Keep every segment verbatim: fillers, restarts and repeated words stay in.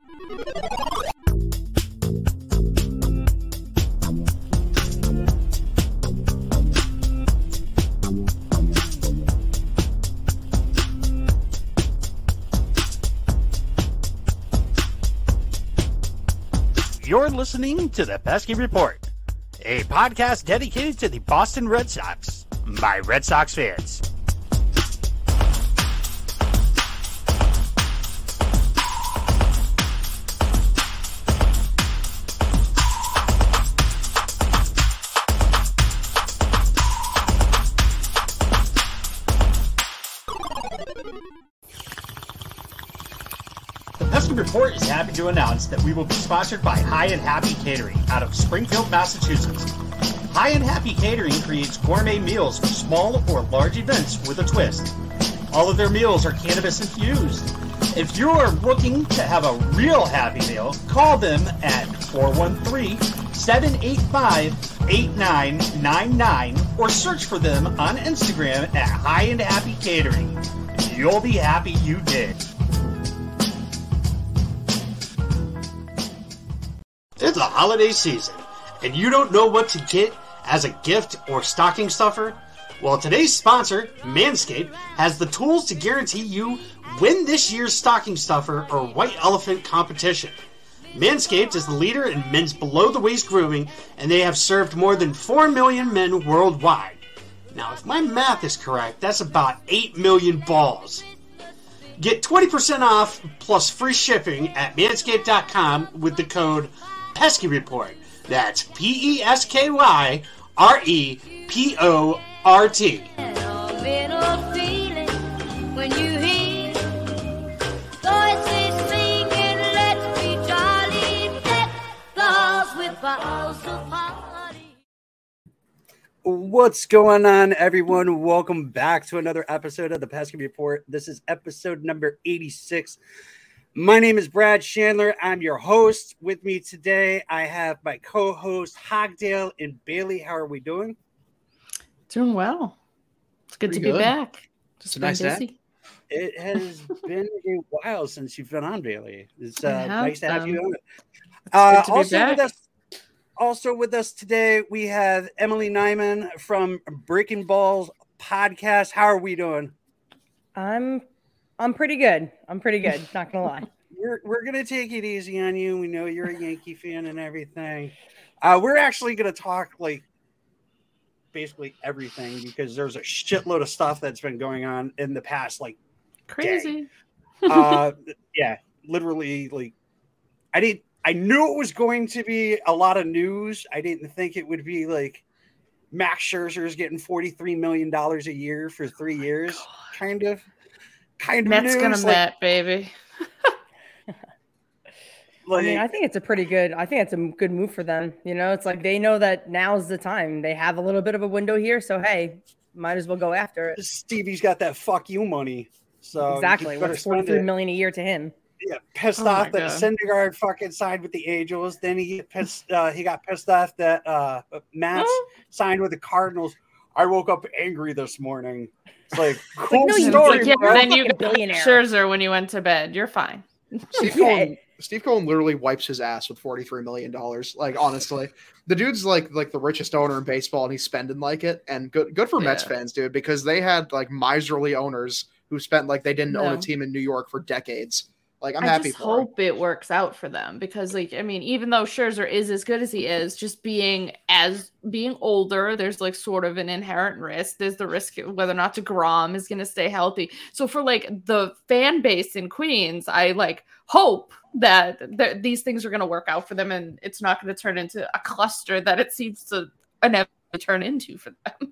You're listening to the Pesky Report, a podcast dedicated to the Boston Red Sox by Red Sox fans. The Pesky Report is happy to announce that we will be sponsored by High and Happy Catering out of Springfield, Massachusetts. High and Happy Catering creates gourmet meals for small or large events with a twist. All of their meals are cannabis infused. If you are looking to have a real happy meal, call them at four one three, seven eight five, eight nine nine nine or search for them on Instagram at High and Happy Catering. You'll be happy you did. It's the holiday season, and you don't know what to get as a gift or stocking stuffer? Well, today's sponsor, Manscaped, has the tools to guarantee you win this year's stocking stuffer or white elephant competition. Manscaped is the leader in men's below-the-waist grooming, and they have served more than four million men worldwide. Now, if my math is correct, that's about eight million balls. Get twenty percent off plus free shipping at manscaped dot com with the code Pesky Report. That's P E S K Y R E P O R T. What's going on, everyone? Welcome back to another episode of the Pesky Report. This is episode number eighty-six. My name is Brad Chandler. I'm your host. With me today, I have my co-host, Hogdale and Bailey. How are we doing? Doing well. It's good Pretty to good. be back. Just nice busy. It has been a while since you've been on, Bailey. It's uh, nice to have you on. Uh, Uh, also, with us, also with us today, we have Emily Nyman from Breaking Balls podcast. How are we doing? I'm I'm pretty good. I'm pretty good. Not gonna lie. We're we're gonna take it easy on you. We know you're a Yankee fan and everything. Uh, we're actually gonna talk like basically everything because there's a shitload of stuff that's been going on in the past like Crazy. uh, yeah, literally like I didn't. I knew it was going to be a lot of news. I didn't think it would be like Max Scherzer's getting forty-three million dollars a year for three years, God. kind of. Kind of Mets news, gonna like, Met, baby. like, I mean, I think it's a pretty good. I think it's a good move for them. You know, it's like they know that now's the time. They have a little bit of a window here, so hey, might as well go after it. Stevie's got that fuck you money, so Exactly. What's forty-three million a year to him? Yeah, pissed Oh off my that God. Syndergaard fucking signed with the Angels. Then he get pissed. Uh, he got pissed off that uh, Matz Oh. signed with the Cardinals. I woke up angry this morning. It's like Like, cool no, you story, don't. Yeah, bro. then you Fucking billionaire. Scherzer when you went to bed. You're fine. Steve Yeah. Cohen, Steve Cohen literally wipes his ass with forty-three million dollars. Like, honestly, the dude's like like the richest owner in baseball, and he's spending like it. And good good for Mets Yeah. fans, dude, because they had like miserly owners who spent like they didn't own No. a team in New York for decades. Like, I'm I happy just for him. hope it works out for them because, like, I mean, even though Scherzer is as good as he is, just being as being older, there's like sort of an inherent risk. There's the risk of whether or not DeGrom is going to stay healthy. So for like the fan base in Queens, I like hope that th- these things are going to work out for them and it's not going to turn into a cluster that it seems to inevitably turn into for them.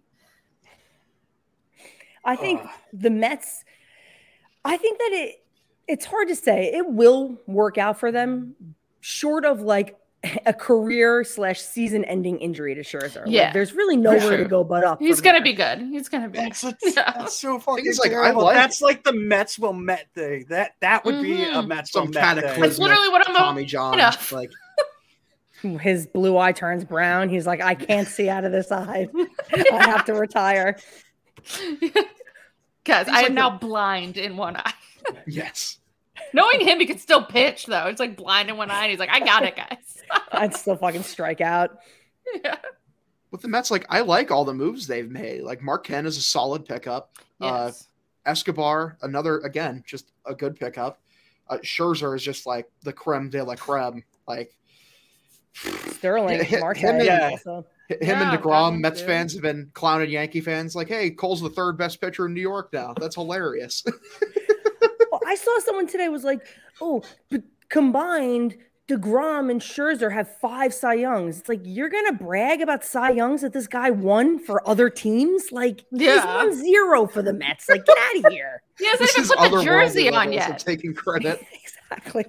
I think Ugh. the Mets. I think that it. It's hard to say. It will work out for them, short of like a career slash season ending injury to Scherzer. Like, Yeah, there's really nowhere sure. to go but up. He's from going to here. be good. He's going to be That's, a, Yeah. that's so fucking is, like, I terrible. like- That's like the Mets will Met thing. That that would be a Mhm. Mets will Some Met thing. That's cataclysmic literally what I'm Tommy John. enough. Like, His blue eye turns brown. He's like, I can't see out of this eye. I have to retire. Guys, I like am now blind in one eye. yes. Knowing him, he could still pitch though. It's like blind in one eye. And he's like, I got it, guys. I'd still fucking strike out. Yeah. With the Mets, like I like all the moves they've made. Like Mark Ken is a solid pickup. Uh, Yes. Escobar, another again, just a good pickup. Uh, Scherzer is just like the creme de la creme. Like Sterling, Him Mark and- yeah. also. him Yeah, and DeGrom, that Mets too. fans have been clowning Yankee fans like, hey, Cole's the third best pitcher in New York now. That's hilarious. Well, I saw someone today was like, oh, but combined, DeGrom and Scherzer have five Cy Youngs. It's like, you're going to brag about Cy Youngs that this guy won for other teams? Like, he's Yeah. won zero for the Mets. Like, get out of here. He hasn't This even is put the otherworldly jersey on levels of yet. taking credit. Exactly.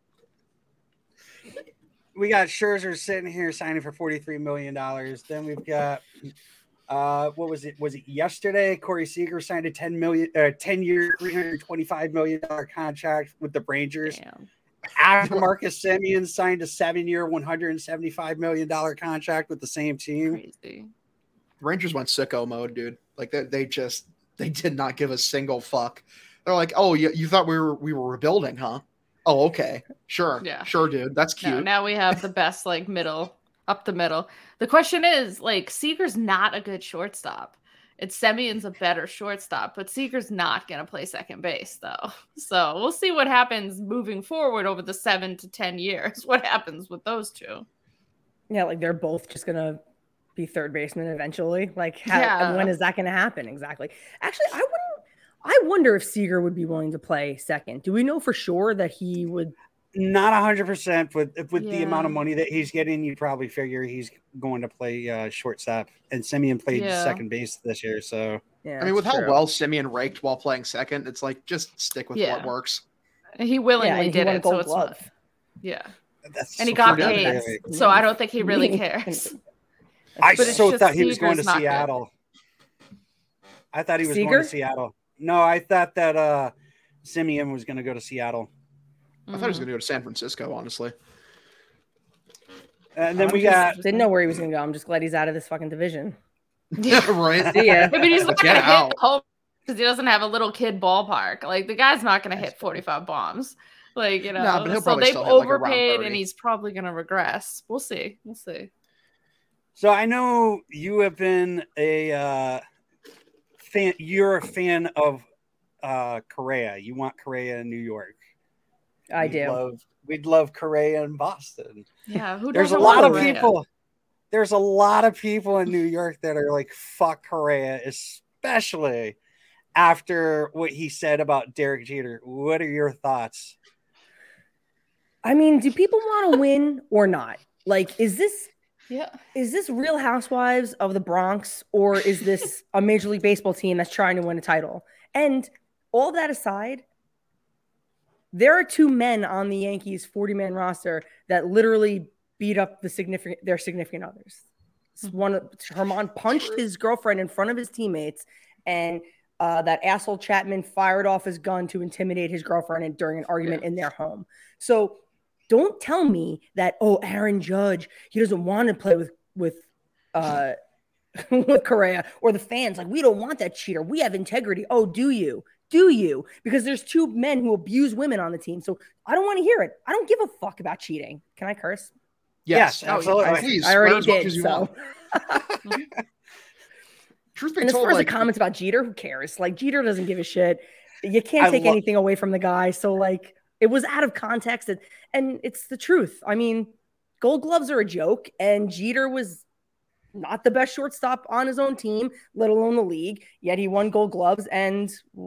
We got Scherzer sitting here signing for forty-three million dollars. Then we've got, uh, what was it? Was it yesterday? Corey Seager signed a ten million, uh, ten year, three hundred twenty-five million dollar contract with the Rangers. Damn. After Marcus Semien signed a seven year, one hundred seventy-five million dollar contract with the same team. Crazy. Rangers went sicko mode, dude. Like they, they just they did not give a single fuck. They're like, oh, you, you thought we were we were rebuilding, huh? Oh, okay, sure, Yeah. sure, dude. That's cute. No, now we have the best like middle, up the middle. The question is, like, Seager's not a good shortstop. It's Semien's a better shortstop, but Seager's not gonna play second base though. So we'll see what happens moving forward over the seven to ten years. What happens with those two? Yeah, like they're both just going to be third baseman eventually. Like, how, Yeah. and when is that going to happen? Exactly. Actually, I wouldn't. I wonder if Seager would be willing to play second. Do we know for sure that he would? Not one hundred percent, but with the Yeah. amount of money that he's getting, you probably figure he's going to play uh, shortstop. And Semien played Yeah. second base this year, so Yeah, I mean, with that's how true. well Simeon raked while playing second, it's like just stick with Yeah. what works. He yeah, willingly and he did won a it, so gold it's glove. fine. Yeah, that's and he so got freaking paid, great. so I don't think he really cares. I But it's so just thought he was going to Seager's not good. Seattle. I thought he was Seager? going to Seattle. No, I thought that uh Semien was going to go to Seattle. I thought he was going to go to San Francisco, honestly. And then I'm we just- got didn't know where he was going to go. I'm just glad he's out of this fucking division. Yeah, right. See ya. Yeah, but he's not Get gonna hit out. the home because he doesn't have a little kid ballpark. Like the guy's not gonna hit forty-five bombs. Like you know, Nah, but he'll so probably they've still hit, like, around overpaid, thirty. and he's probably gonna regress. We'll see. We'll see. So I know you have been a uh, fan. You're a fan of uh, Correa. You want Correa in New York. I We'd do. Love, we'd love Correa in Boston. Yeah, who There's a doesn't lot want of Correa? people. There's a lot of people in New York that are like, "Fuck Correa," especially after what he said about Derek Jeter. What are your thoughts? I mean, do people want to win or not? Like, is this Yeah, is this Real Housewives of the Bronx, or is this a Major League Baseball team that's trying to win a title? And all that aside, there are two men on the Yankees forty-man roster that literally beat up the significant their significant others. One Herman punched his girlfriend in front of his teammates, and uh, that asshole Chapman fired off his gun to intimidate his girlfriend during an argument Yeah. in their home. So don't tell me that, oh, Aaron Judge, he doesn't want to play with with uh, with Correa, or the fans like, we don't want that cheater. We have integrity. Oh, do you? Do you? Because there's two men who abuse women on the team. So I don't want to hear it. I don't give a fuck about cheating. Can I curse? Yes, Oh, absolutely. yeah, please, I already swear as much did. as you So. want. Truth be And as told, far as like, the comments about Jeter, who cares? Like, Jeter doesn't give a shit. You can't I take lo- anything away from the guy. So, like, it was out of context, and, and it's the truth. I mean, gold gloves are a joke, and Jeter was not the best shortstop on his own team, let alone the league, yet he won gold gloves. And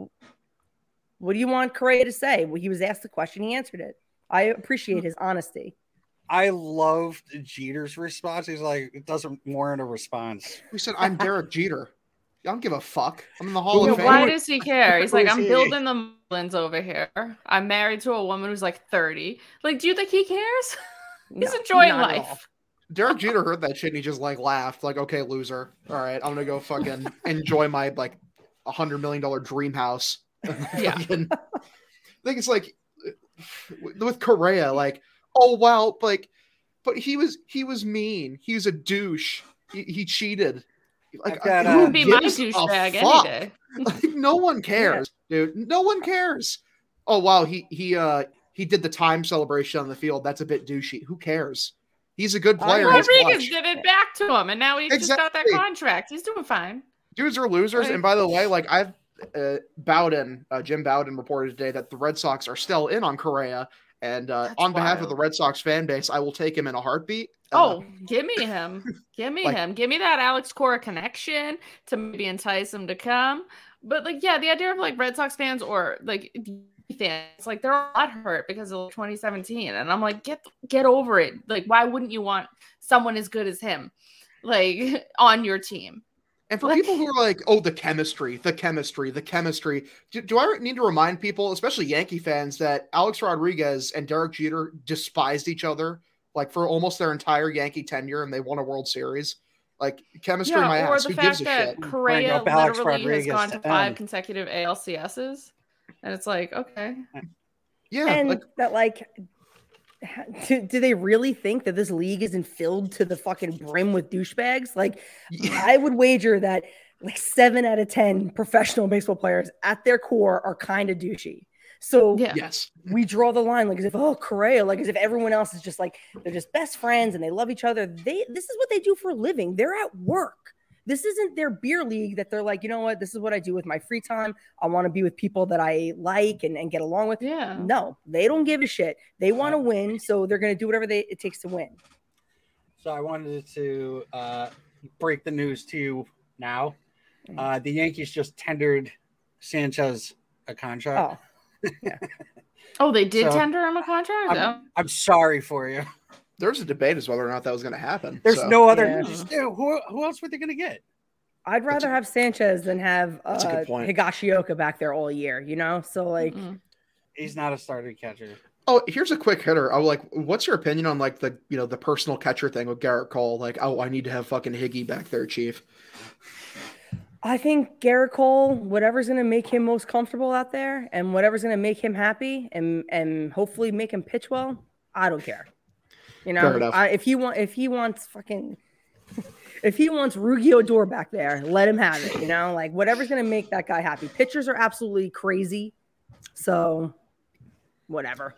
what do you want Correa to say? Well, he was asked the question, he answered it. I appreciate his honesty. I loved Jeter's response. He's like, it doesn't warrant a response. we said I'm Derek Jeter. I don't give a fuck. I'm in the Hall Who- of Yeah, Fame. why does he care? He's Who like, is I'm he? building the Marlins over here. I'm married to a woman who's like thirty. Like, do you think he cares? He's No, enjoying not at all. life. Derek Jeter heard that shit and he just like laughed, like, okay, loser. All right, I'm gonna go fucking enjoy my like a hundred million dollar dream house. Yeah. Fucking- I think it's like with Correa, like, oh wow, like, but he was he was mean. He was a douche. He, he cheated. Like, I've got, who uh, He'd be my gives a douchebag any fuck? day. Like, no one cares, dude. No one cares. oh wow, he he uh he did the time celebration on the field. That's a bit douchey. Who cares? He's a good player. He's Rodriguez did it back to him, and now he exactly. just got that contract. He's doing fine. Dudes are losers. Right. And by the way, like I've uh, Bowden, uh, Jim Bowden reported today that the Red Sox are still in on Correa. And uh, on behalf wild. of the Red Sox fan base, I will take him in a heartbeat. Oh, uh, give me him. Give me like, him. Give me that Alex Cora connection to maybe entice him to come. But like, yeah, the idea of like Red Sox fans or like fans, like they're a lot hurt because of twenty seventeen. And I'm like, get get over it. Like, why wouldn't you want someone as good as him like on your team? And for people who are like, oh, the chemistry, the chemistry, the chemistry, do, do I need to remind people, especially Yankee fans, that Alex Rodriguez and Derek Jeter despised each other like for almost their entire Yankee tenure, and they won a World Series? Like, chemistry, yeah, my or ass. the Who fact gives a that shit? Correa Alex literally Rodriguez has gone to to five end. consecutive A L C Ss, and it's like, okay, Yeah, and like, that like do, do they really think that this league isn't filled to the fucking brim with douchebags? Like, yeah. I would wager that like seven out of ten professional baseball players at their core are kind of douchey. So yeah, yes, we draw the line like as if, oh, Correa, like as if everyone else is just like they're just best friends and they love each other. They this is what they do for a living. They're at work. This isn't their beer league that they're like, you know what, this is what I do with my free time. I want to be with people that I like and, and get along with. yeah. No, they don't give a shit. They want to win, so they're going to do whatever they, it takes to win. So I wanted to uh, break the news to you now. Uh, the Yankees just tendered Sanchez a contract. Oh, yeah. Oh, they did So, tender him a contract? I'm, Oh. I'm sorry for you. there's a debate as whether or not that was going to happen. There's so. no other. Yeah. Just, dude, who, who else were they going to get? I'd rather a- have Sanchez than have uh, That's a good point. Higashioka back there all year, you know? So, like, Mm-mm. He's not a starting catcher. Oh, here's a quick hitter. I was like, what's your opinion on like the you know the personal catcher thing with Garrett Cole? Like, oh, I need to have fucking Higgy back there, Chief. I think Garrett Cole, whatever's going to make him most comfortable out there and whatever's going to make him happy and and hopefully make him pitch well, I don't care. You Fair know, enough. I, if he want, if he wants fucking, if he wants Rugi Odor back there, let him have it. You know, like whatever's going to make that guy happy. Pitchers are absolutely crazy, so whatever.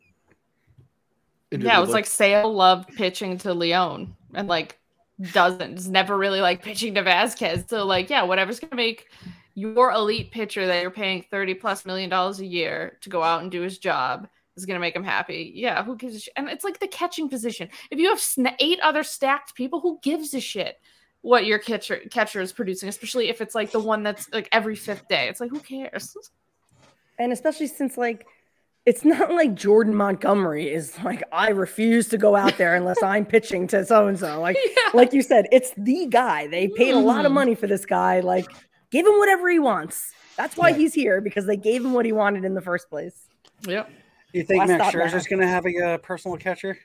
Yeah, it was like Sale loved pitching to Leon and like doesn't, is never really like pitching to Vasquez. So like, yeah, whatever's going to make your elite pitcher that you're paying thirty plus million dollars a year to go out and do his job is going to make him happy. Yeah, who gives a shit? And it's like the catching position. If you have sn- eight other stacked people, who gives a shit what your catcher catcher is producing, especially if it's like the one that's like every fifth day. It's like, who cares? And especially since like it's not like Jordan Montgomery is like, I refuse to go out there unless I'm pitching to so and so. Like, Yeah. like you said, it's the guy. They paid a lot of Mhm. money for this guy. Like, give him whatever he wants. That's why Yeah. he's here, because they gave him what he wanted in the first place. Yep. Do you think Well, Max stop now. Scherzer's going to have a uh, personal catcher?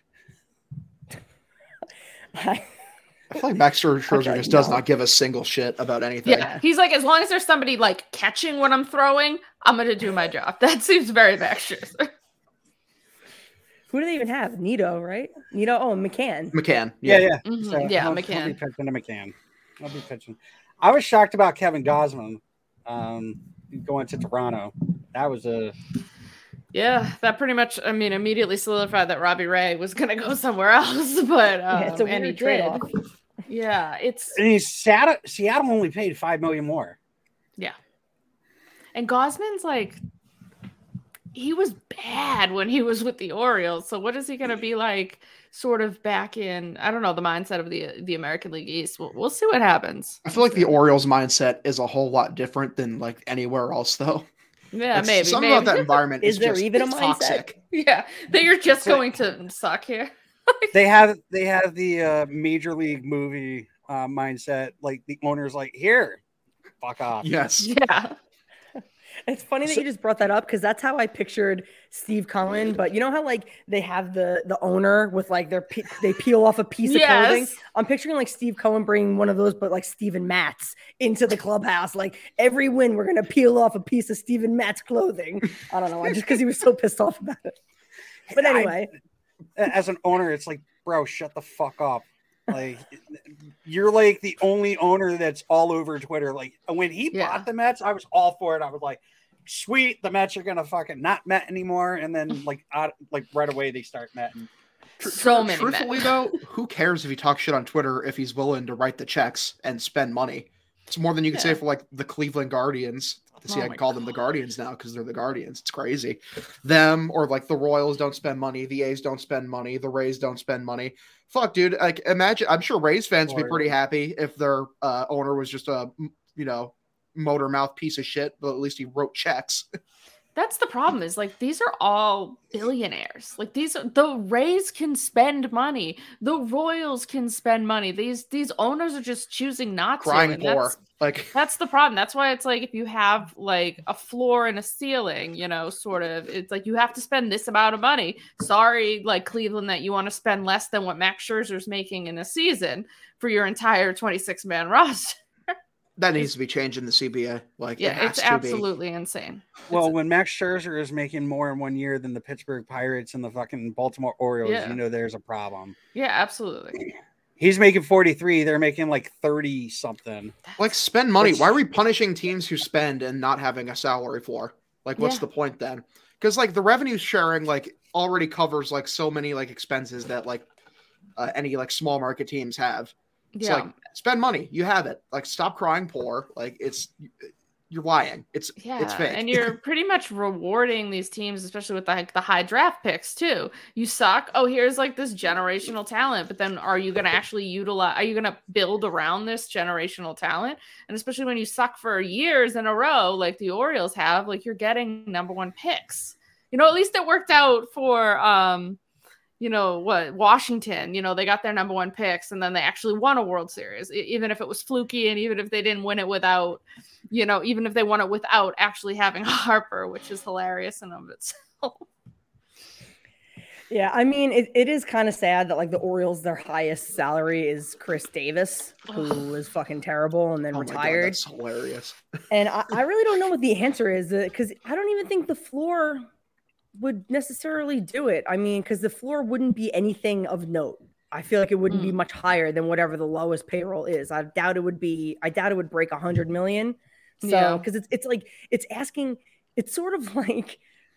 I feel like Max Scherzer Okay, just does no. not give a single shit about anything. Yeah. He's like, as long as there's somebody like catching what I'm throwing, I'm going to do my job. That seems very Max Scherzer. Who do they even have? Nito, right? Nito. Oh, McCann. McCann. Yeah, Yeah. yeah. Mhm. So Yeah, I'll, McCann. I'll be pitching to McCann. I'll be pitching. I was shocked about Kevin Gausman um, going to Toronto. That was a Yeah, that pretty much, I mean, immediately solidified that Robbie Ray was going to go somewhere else. But, um, Yeah, it's a and he weird trade-off. did. Yeah, it's, and he's Seattle, Seattle only paid five million more. yeah. And Gosman's like, he was bad when he was with the Orioles. So what is he going to be like sort of back in, I don't know, the mindset of the the American League East? We'll, we'll see what happens. I feel like the Orioles mindset is a whole lot different than like anywhere else, though. Yeah, Like, maybe. something maybe. about that environment Is is, there just even a mindset? toxic. Yeah, that you're just So- going to suck here. They have they have the uh, major league movie uh, mindset. Like the owner's like, here, fuck off. Yes. Yeah. It's funny that So- you just brought that up, because that's how I pictured Steve Cohen. But you know how like they have the the owner with like their pe- they peel off a piece of Yes. clothing. I'm picturing like Steve Cohen bringing one of those, but like Steven Matz into the clubhouse. Like every win, we're gonna peel off a piece of Steven Matz clothing. I don't know, just because he was so pissed off about it. But I- anyway, As an owner, it's like, bro, shut the fuck up. Like you're like the only owner that's all over Twitter. Like when he Yeah. bought the Mets, I was all for it. I was like, sweet, the Mets are gonna fucking not Met anymore, and then like out, like right away they start Metting. So many. Truthfully, Mets. though, who cares if he talks shit on Twitter if he's willing to write the checks and spend money? It's more than you can Yeah. say for like the Cleveland Guardians. See, Oh I my call them the Guardians now because they're the Guardians. It's crazy. Them or like the Royals don't spend money, the A's don't spend money, the Rays don't spend money. Fuck, dude. Like, imagine. I'm sure Rays fans would be pretty happy if their uh, owner was just a you know motor mouth piece of shit, but at least he wrote checks. That's the problem is like these are all billionaires. Like these the Rays can spend money. The Royals can spend money. These these owners are just choosing not Crying to. and poor. That's, Like that's the problem. That's why it's like if you have like a floor and a ceiling, you know, sort of, it's like you have to spend this amount of money. Sorry, like Cleveland, that you want to spend less than what Max Scherzer's making in a season for your entire twenty-six man roster. that needs to be changed in the C B A. Like, it Yeah, has it's to be. absolutely insane. Well, It's- when Max Scherzer is making more in one year than the Pittsburgh Pirates and the fucking Baltimore Orioles, Yeah. you know there's a problem. yeah, absolutely. He's making forty-three. They're making like thirty something. Like, spend money. Which- Why are we punishing teams who spend and not having a salary floor? Like, what's Yeah. the point then? Because like the revenue sharing like already covers like so many like expenses that like uh, any like small market teams have. It's Yeah. like spend money. You have it. Like, stop crying poor. Like, it's you're lying. It's Yeah, it's fake. and you're pretty much rewarding these teams, especially with the, like the high draft picks too. You suck. Oh, here's like this generational talent, but then are you going to actually utilize? Are you going to build around this generational talent? And especially when you suck for years in a row, like the Orioles have, like you're getting number one picks. You know, at least it worked out for um, you know what, Washington. You know, they got their number one picks, and then they actually won a World Series, e- even if it was fluky, and even if they didn't win it without. You know, even if they won it without actually having Harper, which is hilarious in of itself. Yeah, I mean, it, it is kind of sad that like the Orioles, their highest salary is Chris Davis, who is fucking terrible and then Oh my God, retired. that's hilarious. And I, I really don't know what the answer is because I don't even think the floor would necessarily do it. I mean, because the floor wouldn't be anything of note. I feel like it wouldn't be Mm. much higher than whatever the lowest payroll is. I doubt it would be. I doubt it would break a hundred million. So, Yeah. because it's it's like it's asking. It's sort of like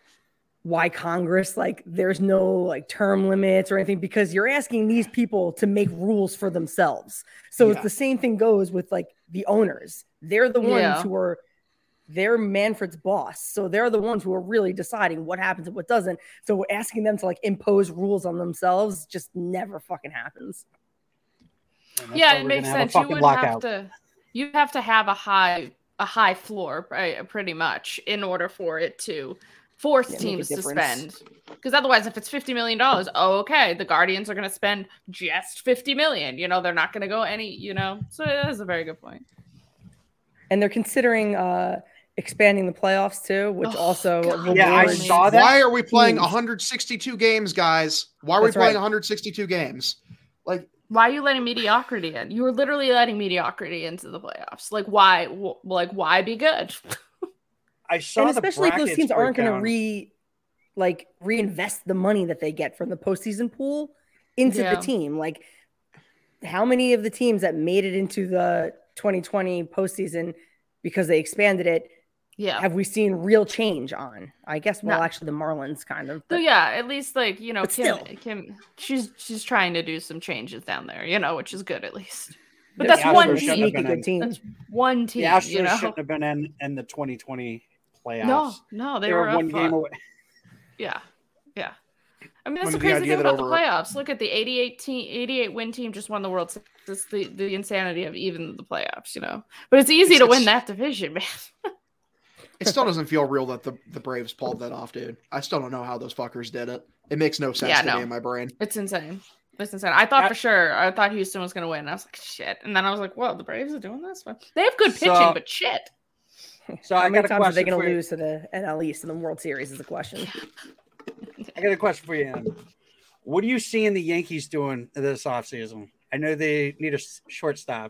why Congress, like there's no like term limits or anything, because you're asking these people to make rules for themselves. So Yeah. it's the same thing goes with like the owners. They're the ones Yeah. who are they're Manfred's boss. So they're the ones who are really deciding what happens and what doesn't. So asking them to like impose rules on themselves just never fucking happens. And that's Yeah, why it we're makes gonna have a sense. You fucking would lockout. have to you have to have a high a high floor, right, pretty much, in order for it to force Yeah, make a teams to difference. spend. Because otherwise, if it's fifty million dollars, oh, okay, the Guardians are going to spend just fifty million. You know, they're not going to go any. You know, so that is a very good point. And they're considering uh expanding the playoffs too, which Oh, also God. Yeah, I rewards- saw that. Why are we playing teams. one hundred sixty-two games, guys? Why are That's we playing right. one hundred sixty-two games? Like, Why are you letting mediocrity in? You were literally letting mediocrity into the playoffs. Like, why? w- Like, why be good? I saw and the especially if those brackets teams aren't going to breakdown. re like reinvest the money that they get from the postseason pool into Yeah. the team. Like, how many of the teams that made it into the twenty twenty postseason because they expanded it Yeah. have we seen real change on? I guess. Well, No. actually, the Marlins kind of. So but- yeah, at least like you know, But Kim, still. Kim, she's she's trying to do some changes down there, you know, which is good at least. But There's that's the one Astros some shouldn't team. have sneaky been in. good teams. One The team, Astros you know. shouldn't have been in, in the twenty twenty playoffs. No, no, they, they, were, were up one game uh, away. Yeah, yeah. I mean, that's When the the crazy idea thing that about the over- playoffs. Look at the eighty-eight team, eighty-eight win team just won the World Series. It's the the insanity of even the playoffs, you know. But it's easy It's- to win it's- that division, man. it still doesn't feel real that the, the Braves pulled that off, dude. I still don't know how those fuckers did it. It makes no sense Yeah, to no. me in my brain. It's insane. It's insane. I thought Yeah. for sure. I thought Houston was going to win. I was like, shit. And then I was like, well, the Braves are doing this. They have good pitching, So- but shit. So How I many got a times are they question going for to you. lose to the N L East in the World Series? Is the question. I got a question for you, Ann. What are you seeing the Yankees doing this offseason? I know they need a s- shortstop.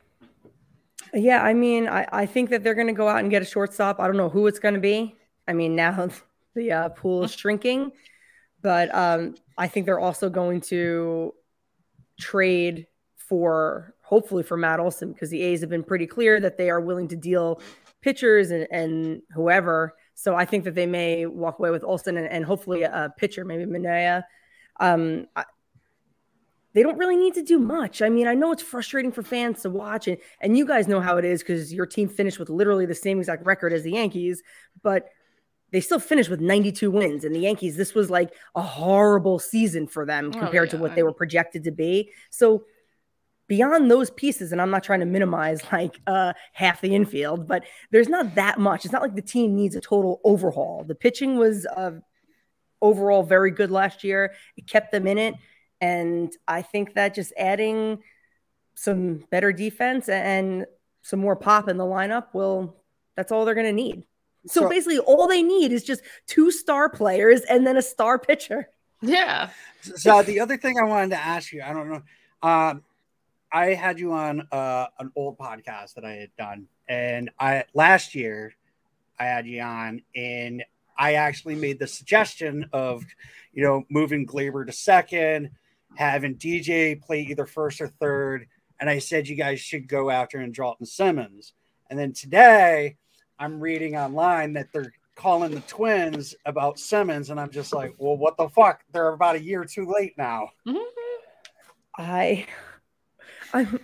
Yeah, I mean, I, I think that they're going to go out and get a shortstop. I don't know who it's going to be. I mean, now the uh, pool is shrinking, but um, I think they're also going to trade for, hopefully for Matt Olson, because the A's have been pretty clear that they are willing to deal pitchers and, and whoever So I think that they may walk away with Olsen and, and hopefully a pitcher, maybe Manaea. Um, I, they don't really need to do much. I mean, I know it's frustrating for fans to watch, and, and you guys know how it is because your team finished with literally the same exact record as the Yankees, but they still finished with ninety-two wins. And the Yankees, this was like a horrible season for them compared oh, yeah. to what they were projected to be. So beyond those pieces, and I'm not trying to minimize like uh, half the infield, but there's not that much. It's not like the team needs a total overhaul. The pitching was uh, overall very good last year. It kept them in it. And I think that just adding some better defense and some more pop in the lineup will, that's all they're going to need. So, so basically all they need is just two star players and then a star pitcher. Yeah. So the other thing I wanted to ask you, I don't know. Um, I had you on uh, an old podcast that I had done. And I last year I had you on and I actually made the suggestion of, you know, moving Glaber to second, having D J play either first or third. And I said, you guys should go after Andrelton Simmons. And then today I'm reading online that they're calling the Twins about Simmons. And I'm just like, well, what the fuck? They're about a year too late now. I, I'm,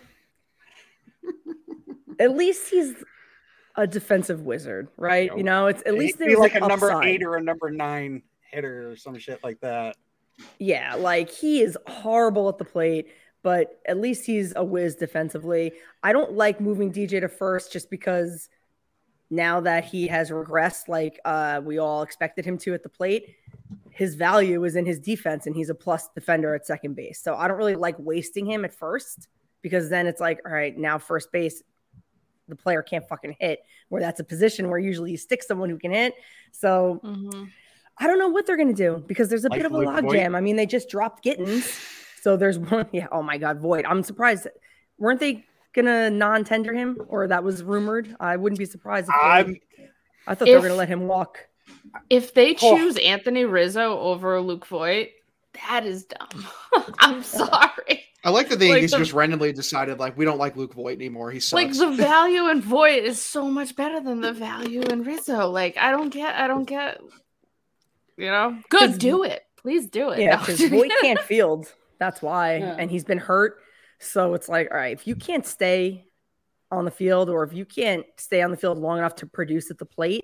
at least he's a defensive wizard, right? You know, it's at least there's like a number upside. eight or a number nine hitter or some shit like that. Yeah, like he is horrible at the plate, but at least he's a whiz defensively. I don't like moving D J to first just because now that he has regressed like uh, we all expected him to at the plate, his value is in his defense and he's a plus defender at second base. So I don't really like wasting him at first because then it's like, all right, now first base, the player can't fucking hit, where that's a position where usually you stick someone who can hit. So mm-hmm. I don't know what they're going to do because there's a like bit of a logjam. I mean, they just dropped Gittins. So there's one. Yeah. Oh my God. Voit. I'm surprised. Weren't they going to non-tender him or that was rumored? I wouldn't be surprised. If they, I thought if, they were going to let him walk. If they choose oh. Anthony Rizzo over Luke Voit, that is dumb. I'm sorry. I like that the Yankees like just randomly decided like we don't like Luke Voit anymore. He sucks. Like the value in Voit is so much better than the value in Rizzo. Like I don't get. I don't get. You know, good. Do it, please do it. Yeah, because no. Voit can't field. That's why, yeah. And he's been hurt. So it's like, all right, if you can't stay on the field, or if you can't stay on the field long enough to produce at the plate,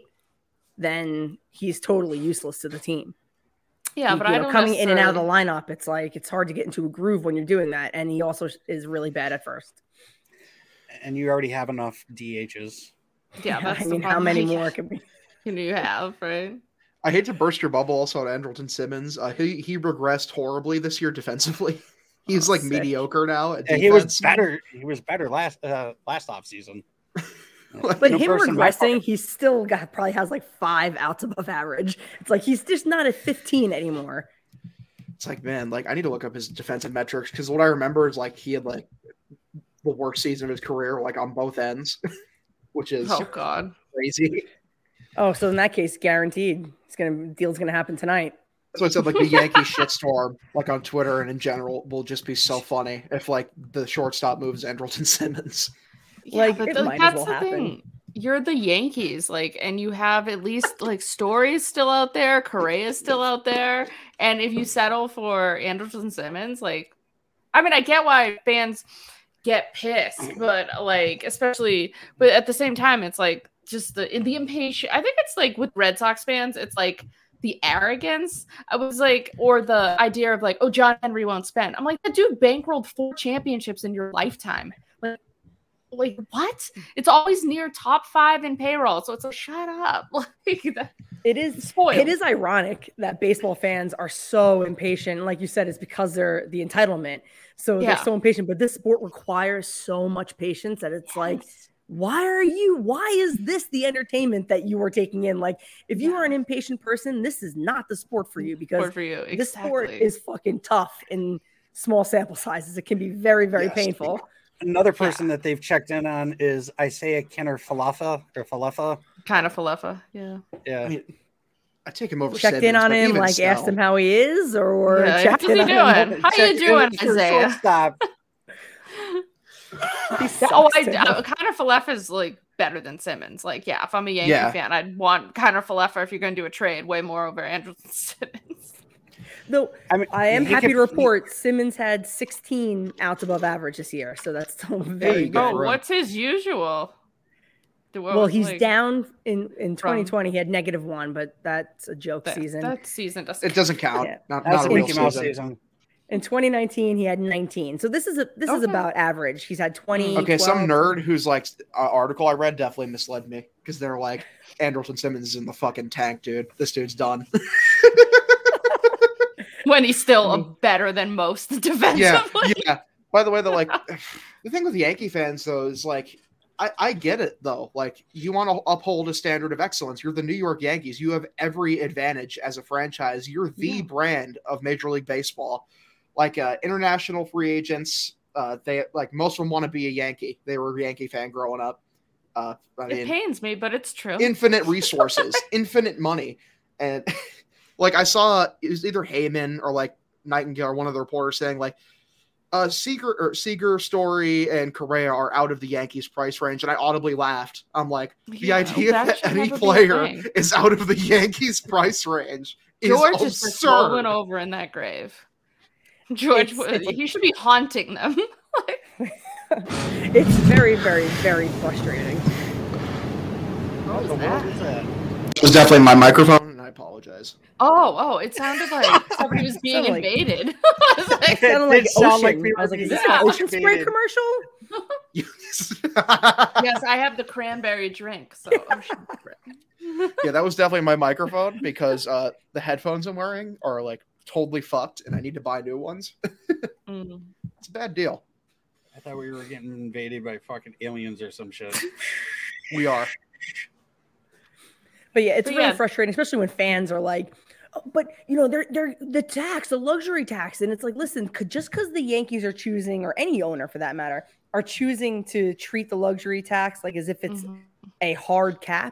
then he's totally useless to the team. Yeah, he, but you I know, don't coming necessarily... in and out of the lineup, it's like it's hard to get into a groove when you're doing that, and he also is really bad at first. And you already have enough D Hs. Yeah, that's I mean, how many more can we? Can you have, right? I hate to burst your bubble also on Andrelton Simmons. Uh, he he regressed horribly this year defensively. He's oh, like sick. mediocre now. At yeah, he was better. He was better last uh, last offseason. But no him regressing, he still got probably has like five outs above average. It's like he's just not at fifteen anymore. It's like, man, like I need to look up his defensive metrics because what I remember is like he had like the worst season of his career, like on both ends, which is oh god crazy. Oh, so in that case, guaranteed, it's gonna deal's gonna happen tonight. That's why I said like the Yankee shitstorm, like on Twitter and in general, will just be so funny if like the shortstop moves Andrelton Simmons. Yeah, like but it the, might that's as well the happen. Thing. You're the Yankees, like, and you have at least like Story's still out there, Correa's still out there, and if you settle for Andrelton Simmons, like, I mean, I get why fans get pissed, but like, especially, but at the same time, it's like just the the impatient. I think it's like with Red Sox fans, it's like the arrogance. I was like, or the idea of like, oh, John Henry won't spend. I'm like, that dude bankrolled four championships in your lifetime. Like. Like what? It's always near top five in payroll, so it's like shut up. Like that, it is spoiled. It is ironic that baseball fans are so impatient. Like you said, it's because they're the entitlement, so yeah. they're so impatient. But this sport requires so much patience that it's yes. like, why are you? Why is this the entertainment that you are taking in? Like, if you yeah. are an impatient person, this is not the sport for you because for you. Exactly. This sport is fucking tough in small sample sizes. It can be very, very yes. painful. Another person yeah. that they've checked in on is Isaiah Kenner Falefa or Falefa. Kind of Falefa, yeah. Yeah. I mean, I take him over. Checked Simmons, in on him, like still. Asked him how he is, or yeah, checked how's in he on doing? him. How you doing, Isaiah? Stop. oh, I, I kind of Falefa is like better than Simmons. Like, yeah, if I'm a Yankee Yeah. fan, I'd want Kiner Falefa if you're going to do a trade way more over Andrelton Simmons. Though I mean, I am he happy could- to report Simmons had sixteen outs above average this year, so that's still There very you good. go. Oh, Right. what's his usual? The- what Well, was, he's like, down in in from- twenty twenty. He had negative one, but that's a joke that, season. That season doesn't. It doesn't count. Yeah. Not, That's not a a real Mickey Mouse season. season. In twenty nineteen, he had nineteen. So this is a this is Okay. about average. He's had twenty. Okay, some twelve. nerd who's like uh, article I read definitely misled me because they're like Andrelton Simmons is in the fucking tank, dude. This dude's done. When he's still a better than most defensively. yeah, yeah. By the way, though, like the thing with Yankee fans though is like I, I get it though. Like you want to uphold a standard of excellence. You're the New York Yankees. You have every advantage as a franchise. You're the Yeah. brand of Major League Baseball. Like uh, international free agents, uh, they like most of them want to be a Yankee. They were a Yankee fan growing up. Uh, I It mean, pains me, but it's true. infinite resources, infinite money, and like I saw it was either Heyman or like Nightingale or one of the reporters saying like uh Seager or Seager, Story, and Correa are out of the Yankees price range, and I audibly laughed. I'm like, the Yeah, idea that that should any never be a player thing. is out of the Yankees price range is George is just absurd. rolling over in that grave. George, It's- it's- he should be haunting them. It's very, very, very frustrating. What was The that? world is that? It was definitely my microphone, and I apologize. Oh, oh, it sounded like somebody was being Sounded like- invaded. I was like, It Sounded like did sound like ocean. we I was were like, is being this an Yeah. ocean spray invaded. commercial? yes, I have the cranberry drink. So, ocean spray. Yeah, that was definitely my microphone because uh, the headphones I'm wearing are like totally fucked, and I need to buy new ones. Mm. It's a bad deal. I thought we were getting invaded by fucking aliens or some shit. We are. But yeah, it's But really yeah. frustrating, especially when fans are like, "Oh, but you know, they're they're the tax, the luxury tax, and it's like, listen, could, just because the Yankees are choosing, or any owner for that matter, are choosing to treat the luxury tax like as if it's Mhm. a hard cap.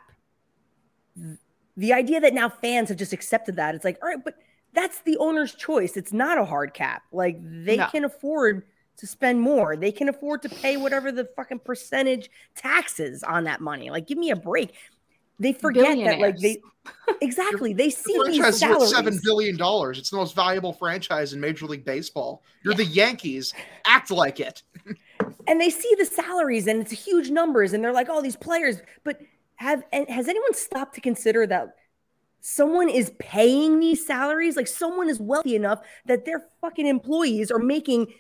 The idea that now fans have just accepted that, it's like, all right, but that's the owner's choice. It's not a hard cap. Like they No. can afford to spend more. They can afford to pay whatever the fucking percentage taxes on that money. Like, give me a break. They forget that, like, they exactly they see The these franchise is worth salaries. seven billion dollars. It's the most valuable franchise in Major League Baseball. You're the Yankees. Act like it. And they see the salaries, and it's huge numbers, and they're like, "Oh, these players." But have and has anyone stopped to consider that someone is paying these salaries? Like, someone is wealthy enough that their fucking employees are making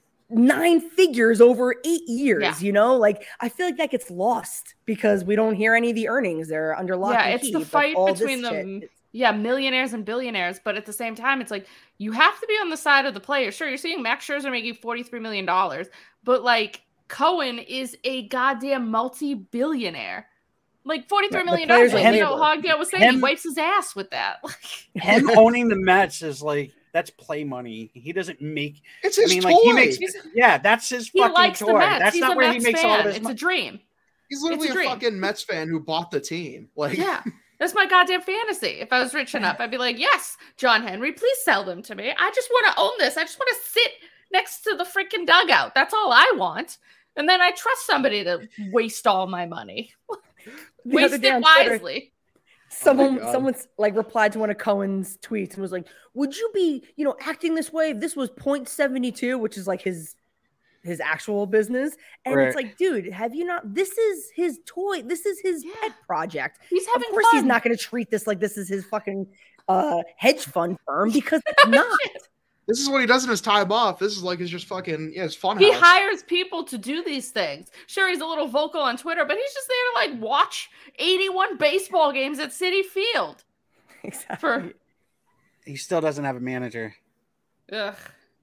nine figures over eight years. Yeah. You know, like, I feel like that gets lost because we don't hear any of the earnings. They're under lock Yeah, and it's key, the but fight all this between the shit, it's- yeah millionaires and billionaires, but at the same time, it's like you have to be on the side of the player. Sure, you're seeing Max Scherzer making forty-three million dollars, but like Cohen is a goddamn multi-billionaire. Like forty-three The million players dollars. are You know, labor. Hogdale was saying he Him- wipes his ass with that. Him owning the Mets is like that's play money. He doesn't make. It's I his mean, toy. like he makes. He's- Yeah, that's his he fucking likes toy. the Mets. That's He's not a where Mets he makes fan. all of his It's money. a dream. He's literally it's a a, dream. fucking Mets fan who bought the team. Like, Yeah. That's my goddamn fantasy. If I was rich enough, I'd be like, yes, John Henry, please sell them to me. I just want to own this. I just want to sit next to the freaking dugout. That's all I want. And then I trust somebody to waste all my money. The other Waste day it on Twitter, wisely. Someone, God. someone's like replied to one of Cohen's tweets and was like, "Would you be, you know, acting this way if this was point seventy two, which is like his his actual business?" And it's Right. like, dude, have you not? This is his toy. This is his Yeah. pet project. He's Of having course, fun. he's not going to treat this like this is his fucking uh, hedge fund firm because it's not. this is what he does in his time off. This is like his just fucking yeah, his fun He house. hires people to do these things. Sure, he's a little vocal on Twitter, but he's just there to like watch eighty-one baseball games at Citi Field. Exactly. For He still doesn't have a manager. ugh.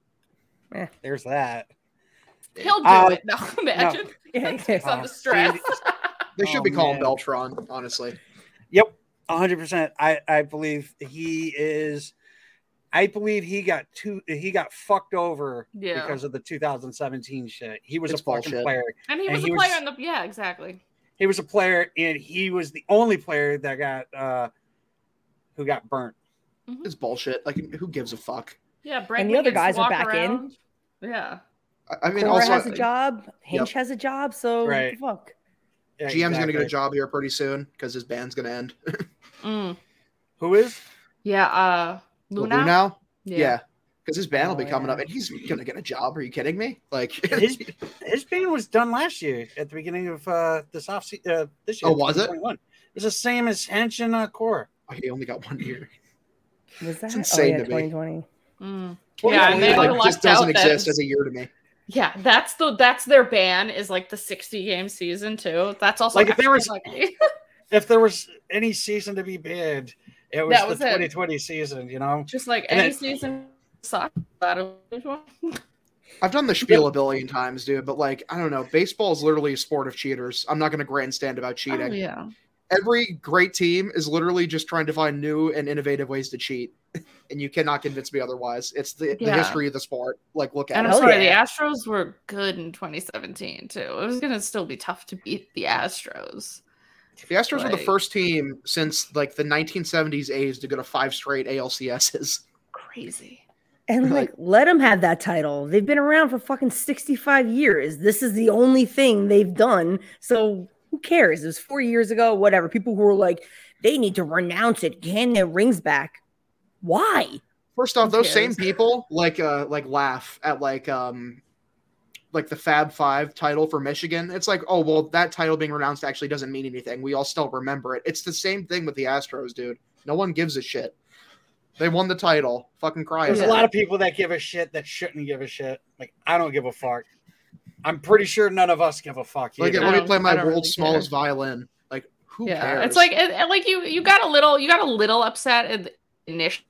There's that. He'll do Uh, it. No, imagine. Yeah, Takes yeah. on the stress. They should Oh, be calling man. Beltron, honestly. Yep, one hundred percent. I I believe he is. I believe he got too. He got fucked over Yeah. because of the two thousand seventeen shit. He was It's a fucking bullshit. player. And he And was he a was- player in the yeah, exactly. He was a player, and he was the only player that got uh who got burnt. It's bullshit. Like, who gives a fuck? Yeah, Bregman And the other gets to guys are walk back in. around. Yeah. I, I mean, Cora also, has a job. Hinch has a job. So Right. what the fuck? Yeah, G M's exactly. going to get a job here pretty soon because his band's going to end. Mm. Who is? Yeah, uh, Luna. Lunau? Yeah. Yeah. Because his band Oh, will be coming yeah. up, and he's going to get a job. Are you kidding me? Like his his band was done last year at the beginning of uh, this off se- uh, this year. Oh, was it? twenty twenty-one. It's the same as Hench and uh, Core. Oh, he only got one year. Was that It's insane oh, yeah, to me. twenty twenty? Mm. twenty Yeah, twenty, and they like, lucked just doesn't out that- exist as a year to me. Yeah, that's the that's their ban is like the sixty game season too. That's also Like, if there was- lucky. If there was any season to be banned, it was That the was it. twenty twenty season. You know, just like And any then- season sucks. That is one. I've done the spiel a billion times, dude, but like, I don't know. Baseball is literally a sport of cheaters. I'm not going to grandstand about cheating. Oh, yeah. Every great team is literally just trying to find new and innovative ways to cheat. And you cannot convince me otherwise. It's the, the Yeah. history of the sport. Like, look at And it. I'm Hell sorry, yeah. the Astros were good in twenty seventeen too. It was gonna still be tough to beat the Astros. The Astros were the like- first team since like the nineteen seventies A's to go to five straight A L C S's. Crazy. And like, let them have that title. They've been around for fucking sixty-five years. This is the only thing they've done. So who cares? It was four years ago, whatever. People who were like, they need to renounce it, hand their rings back. Why? First off, Who those same cares? people like uh like laugh at like um like the Fab Five title for Michigan. It's like, oh well, that title being renounced actually doesn't mean anything. We all still remember it. It's the same thing with the Astros, dude. No one gives a shit. They won the title. Fucking cry. there's about a lot it. of people that give a shit that shouldn't give a shit. Like, I don't give a fuck. I'm pretty sure none of us give a fuck. Like, either. let me I play don't- my I don't world's really smallest violin. Like, who Yeah, cares? it's like it, it- like you you got a little you got a little upset at the initial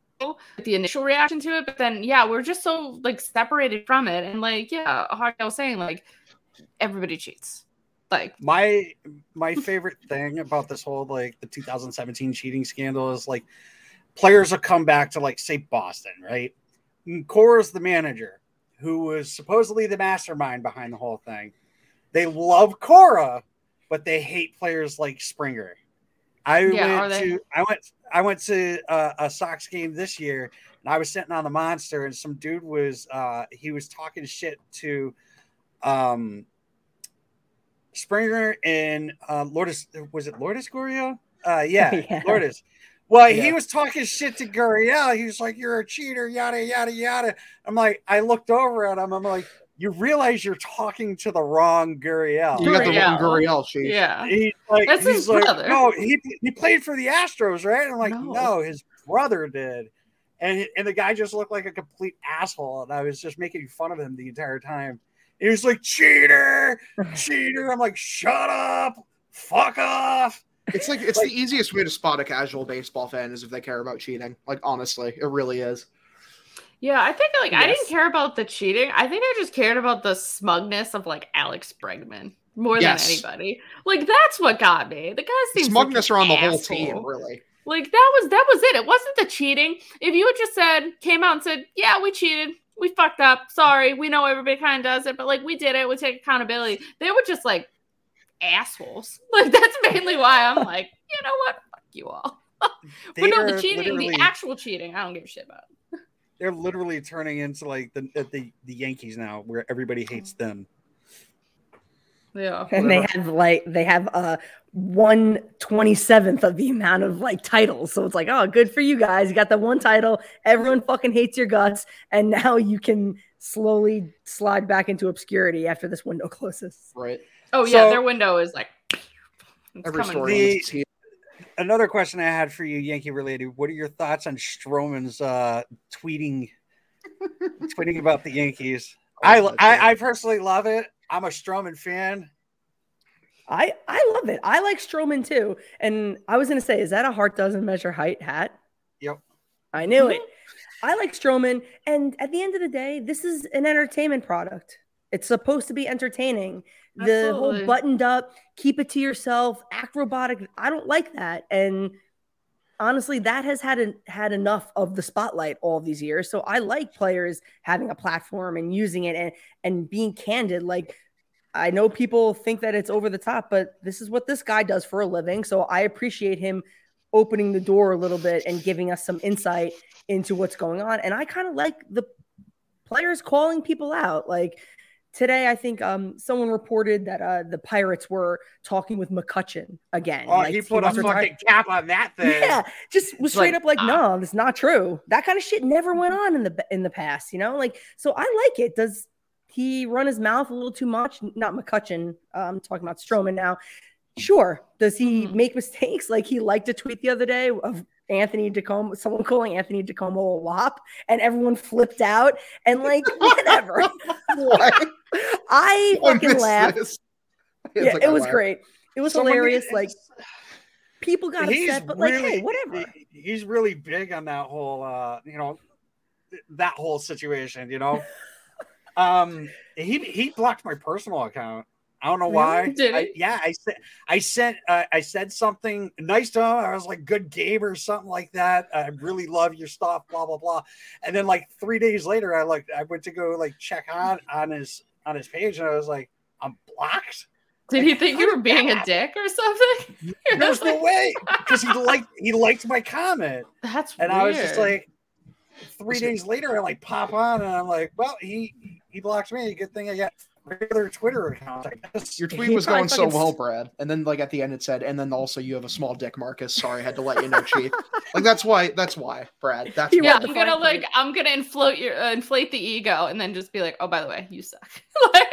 the initial reaction to it, but then yeah, we're just so like separated from it, and like yeah, like I was saying, like everybody cheats. Like my my favorite thing about this whole like the two thousand seventeen cheating scandal is like players will come back to like say Boston, right? And Cora's the manager who was supposedly the mastermind behind the whole thing. They love Cora, but they hate players like Springer. I Yeah, are went they? to I went I went to uh, a Sox game this year, and I was sitting on the Monster, and some dude was uh, he was talking shit to um, Springer and uh, Lourdes. Was it Lourdes Gurriel? Uh, yeah, Yeah. Lourdes. Well, Yeah. he was talking shit to Gurriel. He was like, "You're a cheater," yada yada yada. I'm like, I looked over at him. I'm like, you realize you're talking to the wrong Gurriel. you got the wrong Gurriel. Gurriel, chief. yeah, He's like, That's he's his like, brother. no, he he played for the Astros, right? I'm like, No. no, his brother did, and and the guy just looked like a complete asshole, and I was just making fun of him the entire time. He was like, cheater, cheater. I'm like, shut up, fuck off. It's like it's Like- the easiest way to spot a casual baseball fan is if they care about cheating. Like, honestly, it really is. yeah. I think like I Yes. didn't care about the cheating. I think I just cared about the smugness of like Alex Bregman more Yes. than anybody. Like that's what got me. The guy seems Smugness like around an the whole asshole. team, really. Like that was that was it. It wasn't the cheating. If you had just said, came out and said, "Yeah, we cheated, we fucked up, sorry, we know everybody kind of does it, but like we did it, we take accountability," they were just like assholes. Like that's mainly why I'm like, you know what, fuck you all. But no, the They're cheating, the literally- actual cheating, I don't give a shit about. They're literally turning into like the the, the Yankees now, where everybody hates them. Yeah, And they Whatever. have like they have uh one twenty seventh of the amount of like titles. So it's like, oh, good for you guys. You got the one title. Everyone fucking hates your guts, and now you can slowly slide back into obscurity after this window closes. Right. Oh yeah, So- their window is like it's Every coming. story. The- is cheating. Another question I had for you, Yankee related. What are your thoughts on Stroman's uh, tweeting, tweeting about the Yankees? I, Oh, I I personally love it. I'm a Stroman fan. I I love it. I like Stroman too. And I was gonna say, is that a heart doesn't measure height hat? Yep. I knew it. I like Stroman, and at the end of the day, this is an entertainment product. It's supposed to be entertaining. The whole Absolutely. buttoned up, keep it to yourself, act robotic. I don't like that. And honestly, that has had an, had enough of the spotlight all these years. So I like players having a platform and using it and and being candid. Like, I know people think that it's over the top, but this is what this guy does for a living. So I appreciate him opening the door a little bit and giving us some insight into what's going on. And I kind of like the players calling people out. Like, today I think um someone reported that uh the Pirates were talking with McCutchen again. Oh, Like, he put a wants to retire- fucking cap on that thing. Yeah, just was straight like, up like, ah. no, that's not true. That kind of shit never went on in the in the past, you know. Like, so I like it. Does he run his mouth a little too much? Not McCutchen. Uh, I'm talking about Stroman now. Sure. Does he Mhm. make mistakes? Like, he liked a tweet the other day of Anthony DeComo, someone calling Anthony DeComo a wop, and everyone flipped out. And like, whatever. What? I I fucking missed laughed. this. It's Yeah, like it I was laughed. great. It was Someone hilarious. needs- Like, people got he's upset, but like, really, hey, whatever. He's really big on that whole, uh, you know, that whole situation. You know, um, he he blocked my personal account. I don't know why. Really? Did I, he? yeah, I said I sent uh, I said something nice to him. I was like, "Good game" or something like that. I really love your stuff. Blah blah blah. And then like three days later, I like I went to go like check on on his on his page, and I was like, "I'm blocked." Did he think you were being a dick or something? There's no way, because he liked he liked my comment, That's and weird. I was just like, three days later, I like pop on, and I'm like, well, he he blocked me. Good thing I got regular Twitter account. I guess Your tweet He was probably going so fucking- well, Brad, and then like at the end it said, and then also you have a small dick, Marcus. Sorry, I had to let you know, Chief. Like that's why. That's why, Brad. That's He why. yeah, want the I'm gonna fine like print. I'm gonna inflate your uh, inflate the ego and then just be like, oh, by the way, you suck. Like,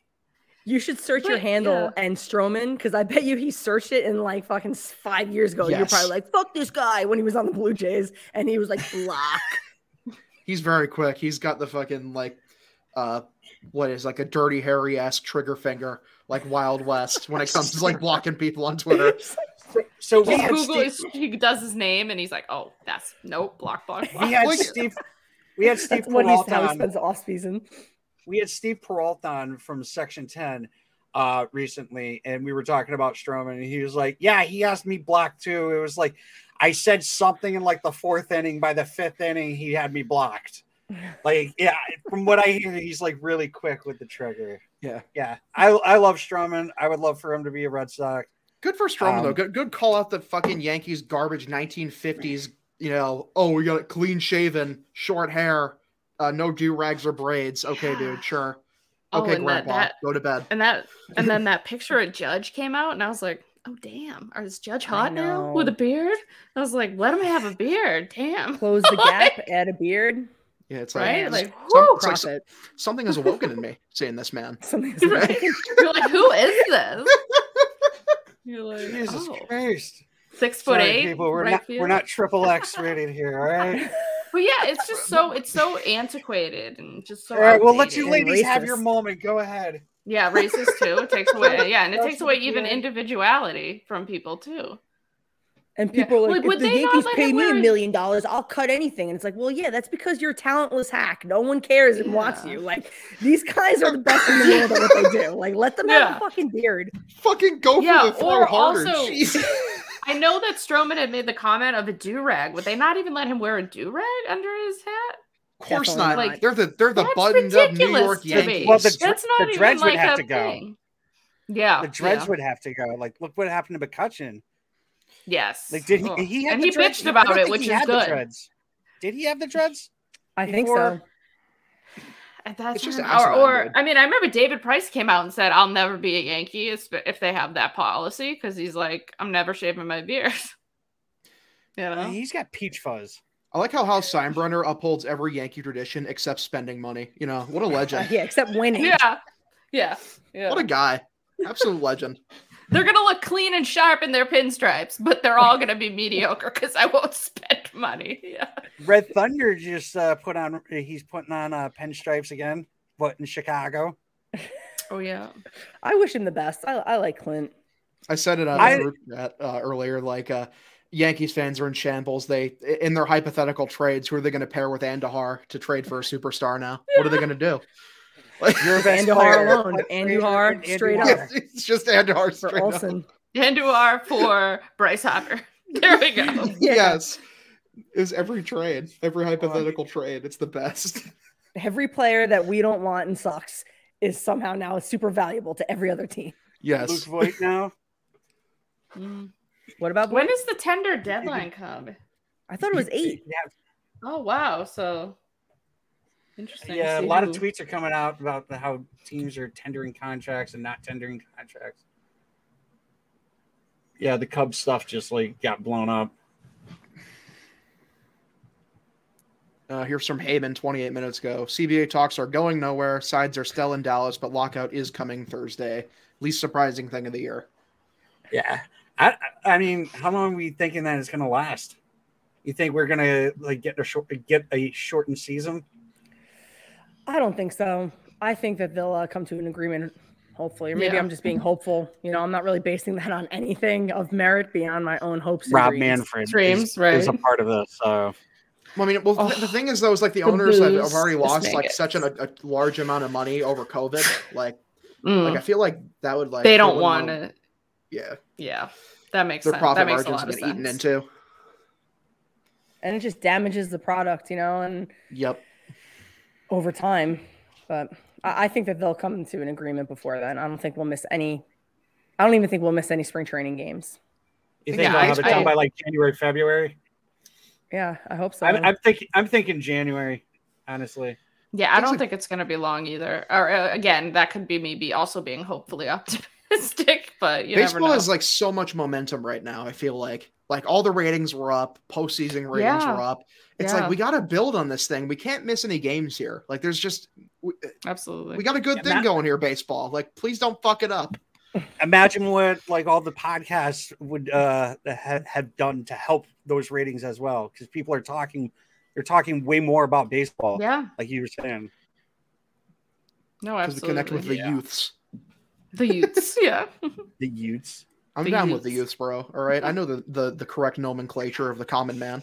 You should search your But, handle and Stroman, because I bet you he searched it in like fucking five years ago. You're Yes. probably like, fuck this guy when he was on the Blue Jays, and he was like, block. He's very quick. He's got the fucking like, uh, what is like a dirty hairy ass trigger finger, like Wild West when it comes to like blocking people on Twitter. so we just had Google Steve, his, he does his name and he's like, oh, that's nope, block, block, block. we had Like- Steve we had Steve That's what he's Peralta how he on. spends the off season. we had Steve Peralta on from Section ten uh recently, and we were talking about Stroman, and he was like, yeah, he asked me blocked too. It was like I said something in like the fourth inning. By the fifth inning, he had me blocked. Like, yeah, from what I hear, he's like really quick with the trigger. Yeah. Yeah. I I love Stroman. I would love for him to be a Red Sox. Good for Stroman Um, though. Good, good call out the fucking Yankees garbage nineteen fifties. You know, oh, we got it clean shaven, short hair, uh, no do rags or braids. Okay, dude, sure. Oh, Okay, and that- Grandpa, that- go to bed. And that and then that picture of Judge came out, and I was like, oh damn, is Judge I hot now know. with a beard? I was like, let him have a beard. Damn. Close the gap, Like, add a beard. Yeah, it's like, right? it's- Like, some- whew. it's like Profit. something has awoken in me seeing this man. Something's Right. You're like, who is this? You're like, Jesus oh, Christ. six foot Sorry, eight. people. We're right not field. we're not triple X rated here, all right? But yeah, it's just so it's so antiquated and just so. All right, well, let you outdated. ladies have racist. your moment. Go ahead. Yeah, racist too. It takes away. Yeah, and it That's takes away what even you- individuality from people too. And Yeah. people are Like, like, would if the they not Yankees let pay him me a wear his- million dollars, I'll cut anything. And it's like, well, yeah, that's because you're a talentless hack. No one cares and wants Yeah. you. Like, these guys are the best in the world at what they do. Like, let them have Yeah. a fucking beard. Fucking go for Yeah, the throw or harder. also- Jeez. I know that Stroman had made the comment of a do rag. Would they not even let him wear a do rag under his hat? Of course Definitely not. not. Like they're the they're the That's buttoned up New ridiculous York to me. Yankees. Well, the dr- That's not the even dreads would like have a to go. thing. Yeah, The dreads yeah. would have to go. Like, look what happened to McCutchen. Yes. Like, did he? Ugh. He had and the he dreads. bitched I about don't it, think which he is had the good. dreads. Did he have the dreads? I think Before- so. And That's It's just or, asinine, or dude. I mean, I remember David Price came out and said, "I'll never be a Yankee if if they have that policy," because he's like, "I'm never shaving my beard." You know? He's got peach fuzz. I like how House Steinbrenner upholds every Yankee tradition except spending money. You know, what a Uh, legend. yeah, except winning. Yeah, yeah, yeah. What a guy. Absolute legend. They're gonna look clean and sharp in their pinstripes, but they're all gonna be mediocre because I won't spend money. Yeah. Red Thunder just uh, put on. He's putting on uh, pinstripes again, but in Chicago. Oh yeah. I wish him the best. I, I like Clint. I said it on I- the group chat uh, earlier. Like, uh, Yankees fans are in shambles. They, in their hypothetical trades, who are they going to pair with Andahar to trade for a superstar now? What are they going to do? Like, Your best Andujar player. alone. Clint Andujar, Frazier, straight Andujar. up. it's just Andahar For straight up. Olsen. Andujar for Bryce Harper. There we go. Yeah. Yes. Is every trade, every hypothetical trade. It's the best. Every player that we don't want and sucks is somehow now super valuable to every other team. Yes. Luke Voigt now. Mm. What about When Boyd? does the tender deadline come? I thought it was eight. Oh wow. So Interesting. Yeah, a See lot who- of tweets are coming out about the, how teams are tendering contracts and not tendering contracts. Yeah, the Cubs stuff just like got blown up. Uh, here's from Heyman twenty-eight minutes ago. C B A talks are going nowhere. Sides are still in Dallas, but lockout is coming Thursday. Least surprising thing of the year. Yeah, I I mean, how long are we thinking that it's going to last? You think we're going to like get a short get a shortened season? I don't think so. I think that they'll uh, come to an agreement, hopefully. Or maybe Yeah. I'm just being hopeful. You know, I'm not really basing that on anything of merit beyond my own hopes and Rob dreams. Manfred Dreams, is, right. is a part of this. So Well, I mean, well, Oh, th- the thing is, though, is like the the owners have, booze have already just lost make like it- such an, a, a large amount of money over COVID. Like, Mm. like I feel like that would like they they don't wouldn't want want- it. Yeah, Yeah, that makes their sense. profit That makes a margins lot have of been eaten sense. into. And it just damages the product, you know, and Yep. over time. But I, I think that they'll come to an agreement before then. I don't think we'll miss any. I don't even think we'll miss any spring training games. you Yeah, think they'll I- have it I- done by like January, February? Yeah, I hope so. I'm, I'm thinking. I'm thinking January. Honestly, Yeah, I It's don't a- think it's going to be long either. Or uh, again, that could be me be also being hopefully optimistic, but you never Baseball know. has like so much momentum right now. I feel like like all the ratings were up, postseason ratings Yeah. were up. It's Yeah. like we got to build on this thing. We can't miss any games here. Like there's just we, Absolutely. we got a good Yeah, thing Matt- going here, baseball. Like please don't fuck it up. imagine what like all the podcasts would uh ha- have done to help those ratings as well, because people are talking. They're talking way more about baseball, Yeah. like you were saying. No, Because we absolutely. connect with the Yeah. youths. the youths. Yeah. The Utes. I'm The down with the youths. youths, bro. All right. I know the, the the correct nomenclature of the common man.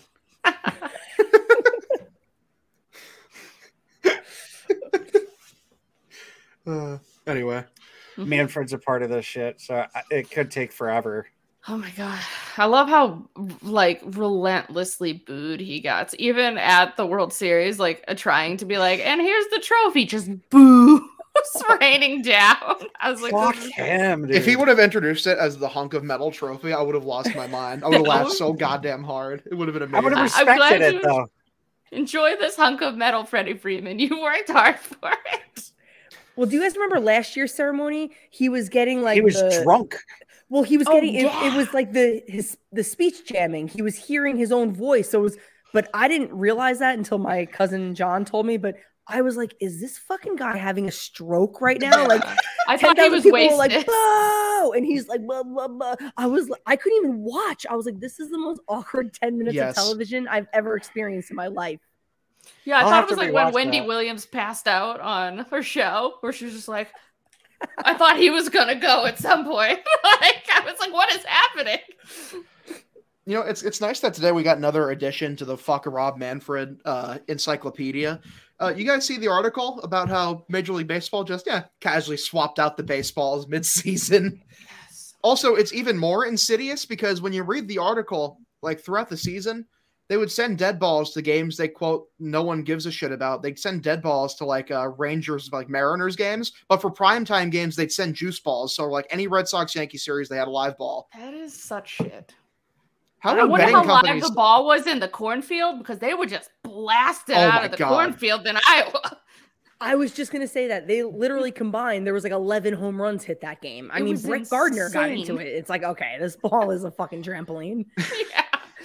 uh, anyway. Manfred's a part of this shit, so I, it could take forever. Oh my god. I love how like relentlessly booed he gets. Even at the World Series, like uh, trying to be like, and here's the trophy, just boo raining down. I was like, Fuck this is- him, dude. If he would have introduced it as the hunk of metal trophy, I would have lost my mind. I would have laughed so goddamn hard. It would have been I would amazing. have I'm glad respected it you- though. enjoy this hunk of metal, Freddie Freeman. You worked hard for it. Well, do you guys remember last year's ceremony? He was getting like He was the, drunk. Well, he was Oh, getting it, it yeah. was like the his the speech jamming. He was hearing his own voice. So it was, but I didn't realize that until my cousin John told me. But I was like, is this fucking guy having a stroke right now? Like I ten thought he thousand was people were wasted. like, "Whoa!" And he's like, blah, blah, blah. I was like, I couldn't even watch. I was like, this is the most awkward ten minutes Yes. of television I've ever experienced in my life. Yeah, I I'll thought have it was to like when rewatch Wendy that. Williams passed out on her show, where she was just like, I thought he was gonna go at some point. Like I was like, what is happening? You know, it's it's nice that today we got another addition to the fuck Rob Manfred uh, encyclopedia. Uh, you guys see the article about how Major League Baseball just yeah casually swapped out the baseballs mid-season? Also, it's even more insidious because when you read the article, like throughout the season, they would send dead balls to games they quote no one gives a shit about. They'd send dead balls to like uh, Rangers, like Mariners games, but for primetime games, they'd send juice balls. So like any Red Sox Yankee series, they had a live ball. That is such shit. How I do wonder betting how live companies? the ball was in the cornfield because they would just blast it Oh out my of the God. cornfield in Iowa. I was just gonna say that they literally combined. There was like eleven home runs hit that game. I It mean, was Brett Gardner got insane. into it. It's like, okay, this ball is a fucking trampoline. Yeah.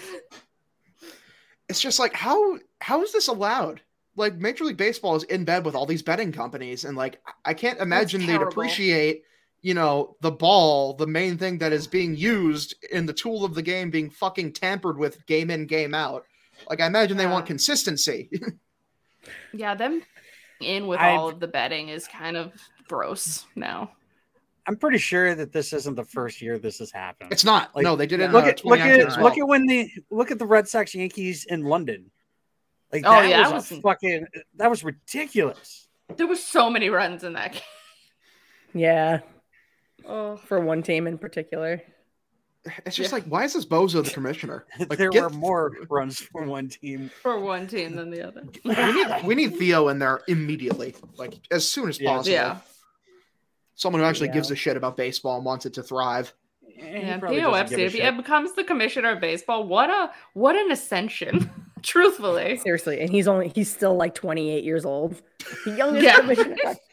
It's just like how how is this allowed? Like Major League Baseball is in bed with all these betting companies, and like I can't imagine they'd terrible. appreciate, you know, the ball, the main thing that is being used in the tool of the game being fucking tampered with game in, game out. Like I imagine they want Yeah. consistency. Yeah, them in with I've- all of the betting is kind of gross now. I'm pretty sure that this isn't the first year this has happened. It's not. Like, no, they did it in look uh, at look twenty nineteen at as well. look at when the look at the Red Sox Yankees in London. Like Oh, that yeah, was, that a was- fucking that was ridiculous. There were so many runs in that game. Yeah, Oh, for one team in particular. It's just Yeah. like, why is this bozo the commissioner? Like, there get- were more runs for one team. for one team than the other. We need we need Theo in there immediately, like as soon as Yeah. possible. Yeah. Someone who actually Yeah. gives a shit about baseball and wants it to thrive. And he Yeah, probably Theo doesn't Epstein, give a if he shit. becomes the commissioner of baseball, what a what an ascension. Truthfully. Seriously, and he's only he's still like twenty-eight years old. The youngest Yeah. commissioner.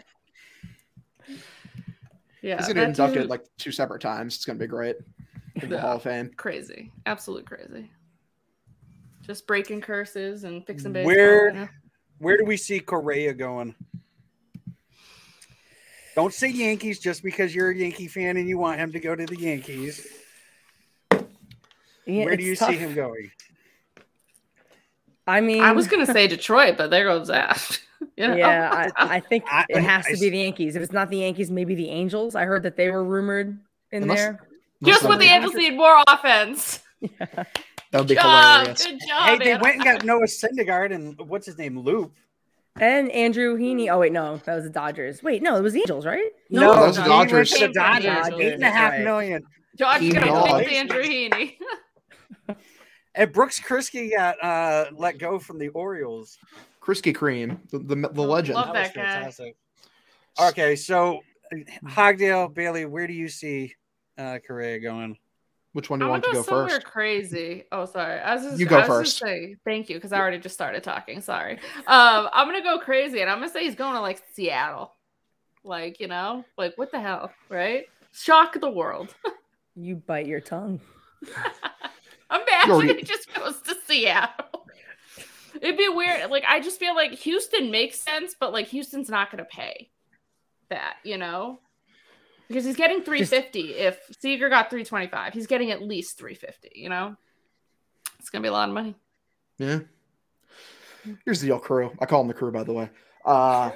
Yeah, He's gonna that get inducted dude- like two separate times. It's gonna be great. In the Yeah. Hall of Fame. Crazy. Absolute crazy. Just breaking curses and fixing baseball. Where- you know? Where do we see Correa going? Don't say Yankees just because you're a Yankee fan and you want him to go to the Yankees. Yeah, Where do it's you tough. see him going? I mean, I was gonna say Detroit, but there goes that. You know? yeah, I, I think I- it has I- to be the Yankees. If it's not the Yankees, maybe the Angels. I heard that they were rumored in Unless- there. Just when the Angels need more offense. That would be Job, hilarious. good Hey, job. they man. went and got Noah Syndergaard and what's his name, Loop. And Andrew Heaney. Oh wait, no, that was the Dodgers. Wait, no, it was the Angels, right? No, that was the he went Dodgers. to the Dodgers. Dodgers. Eight and a half Right. million. Josh He gonna knows. fix Andrew Heaney. And Brooks Krisky got uh, let go from the Orioles. Krisky Cream, the, the, the legend. Love was that guy. fantastic. Okay, so Hogdale, Bailey, where do you see uh, Correa going? Which one do I'm you want gonna to go go somewhere first? crazy. Oh, sorry. I was just, You go I was first. Just say, thank you, because I already just started talking. Sorry. Um, I'm gonna go crazy, and I'm gonna say he's going to like Seattle. Like, you know, like what the hell, right? Shock the world. You bite your tongue. Imagine already- he just goes to Seattle. It'd be weird. Like, I just feel like Houston makes sense, but like Houston's not gonna pay that, you know? Because he's getting three fifty. If Seager got three twenty-five, he's getting at least three fifty, you know? It's gonna be a lot of money. Yeah. Here's the old crew. I call him the crew, by the way. Uh,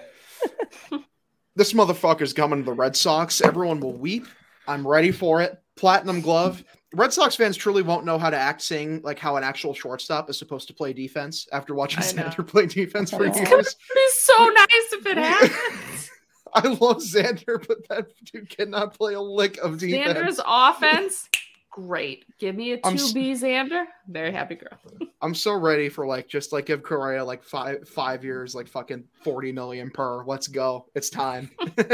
this motherfucker's coming to the Red Sox. Everyone will weep. I'm ready for it. Platinum glove. Red Sox fans truly won't know how to act seeing like how an actual shortstop is supposed to play defense after watching I know. Xander play defense for It's It's gonna years. be so nice if it happens. I love Xander, but that dude cannot play a lick of defense. Xander's offense, great. Give me a I'm two s- B Xander. Very happy girl. I'm so ready for like just like give Correa like five five years, like fucking forty million per. Let's go. It's time.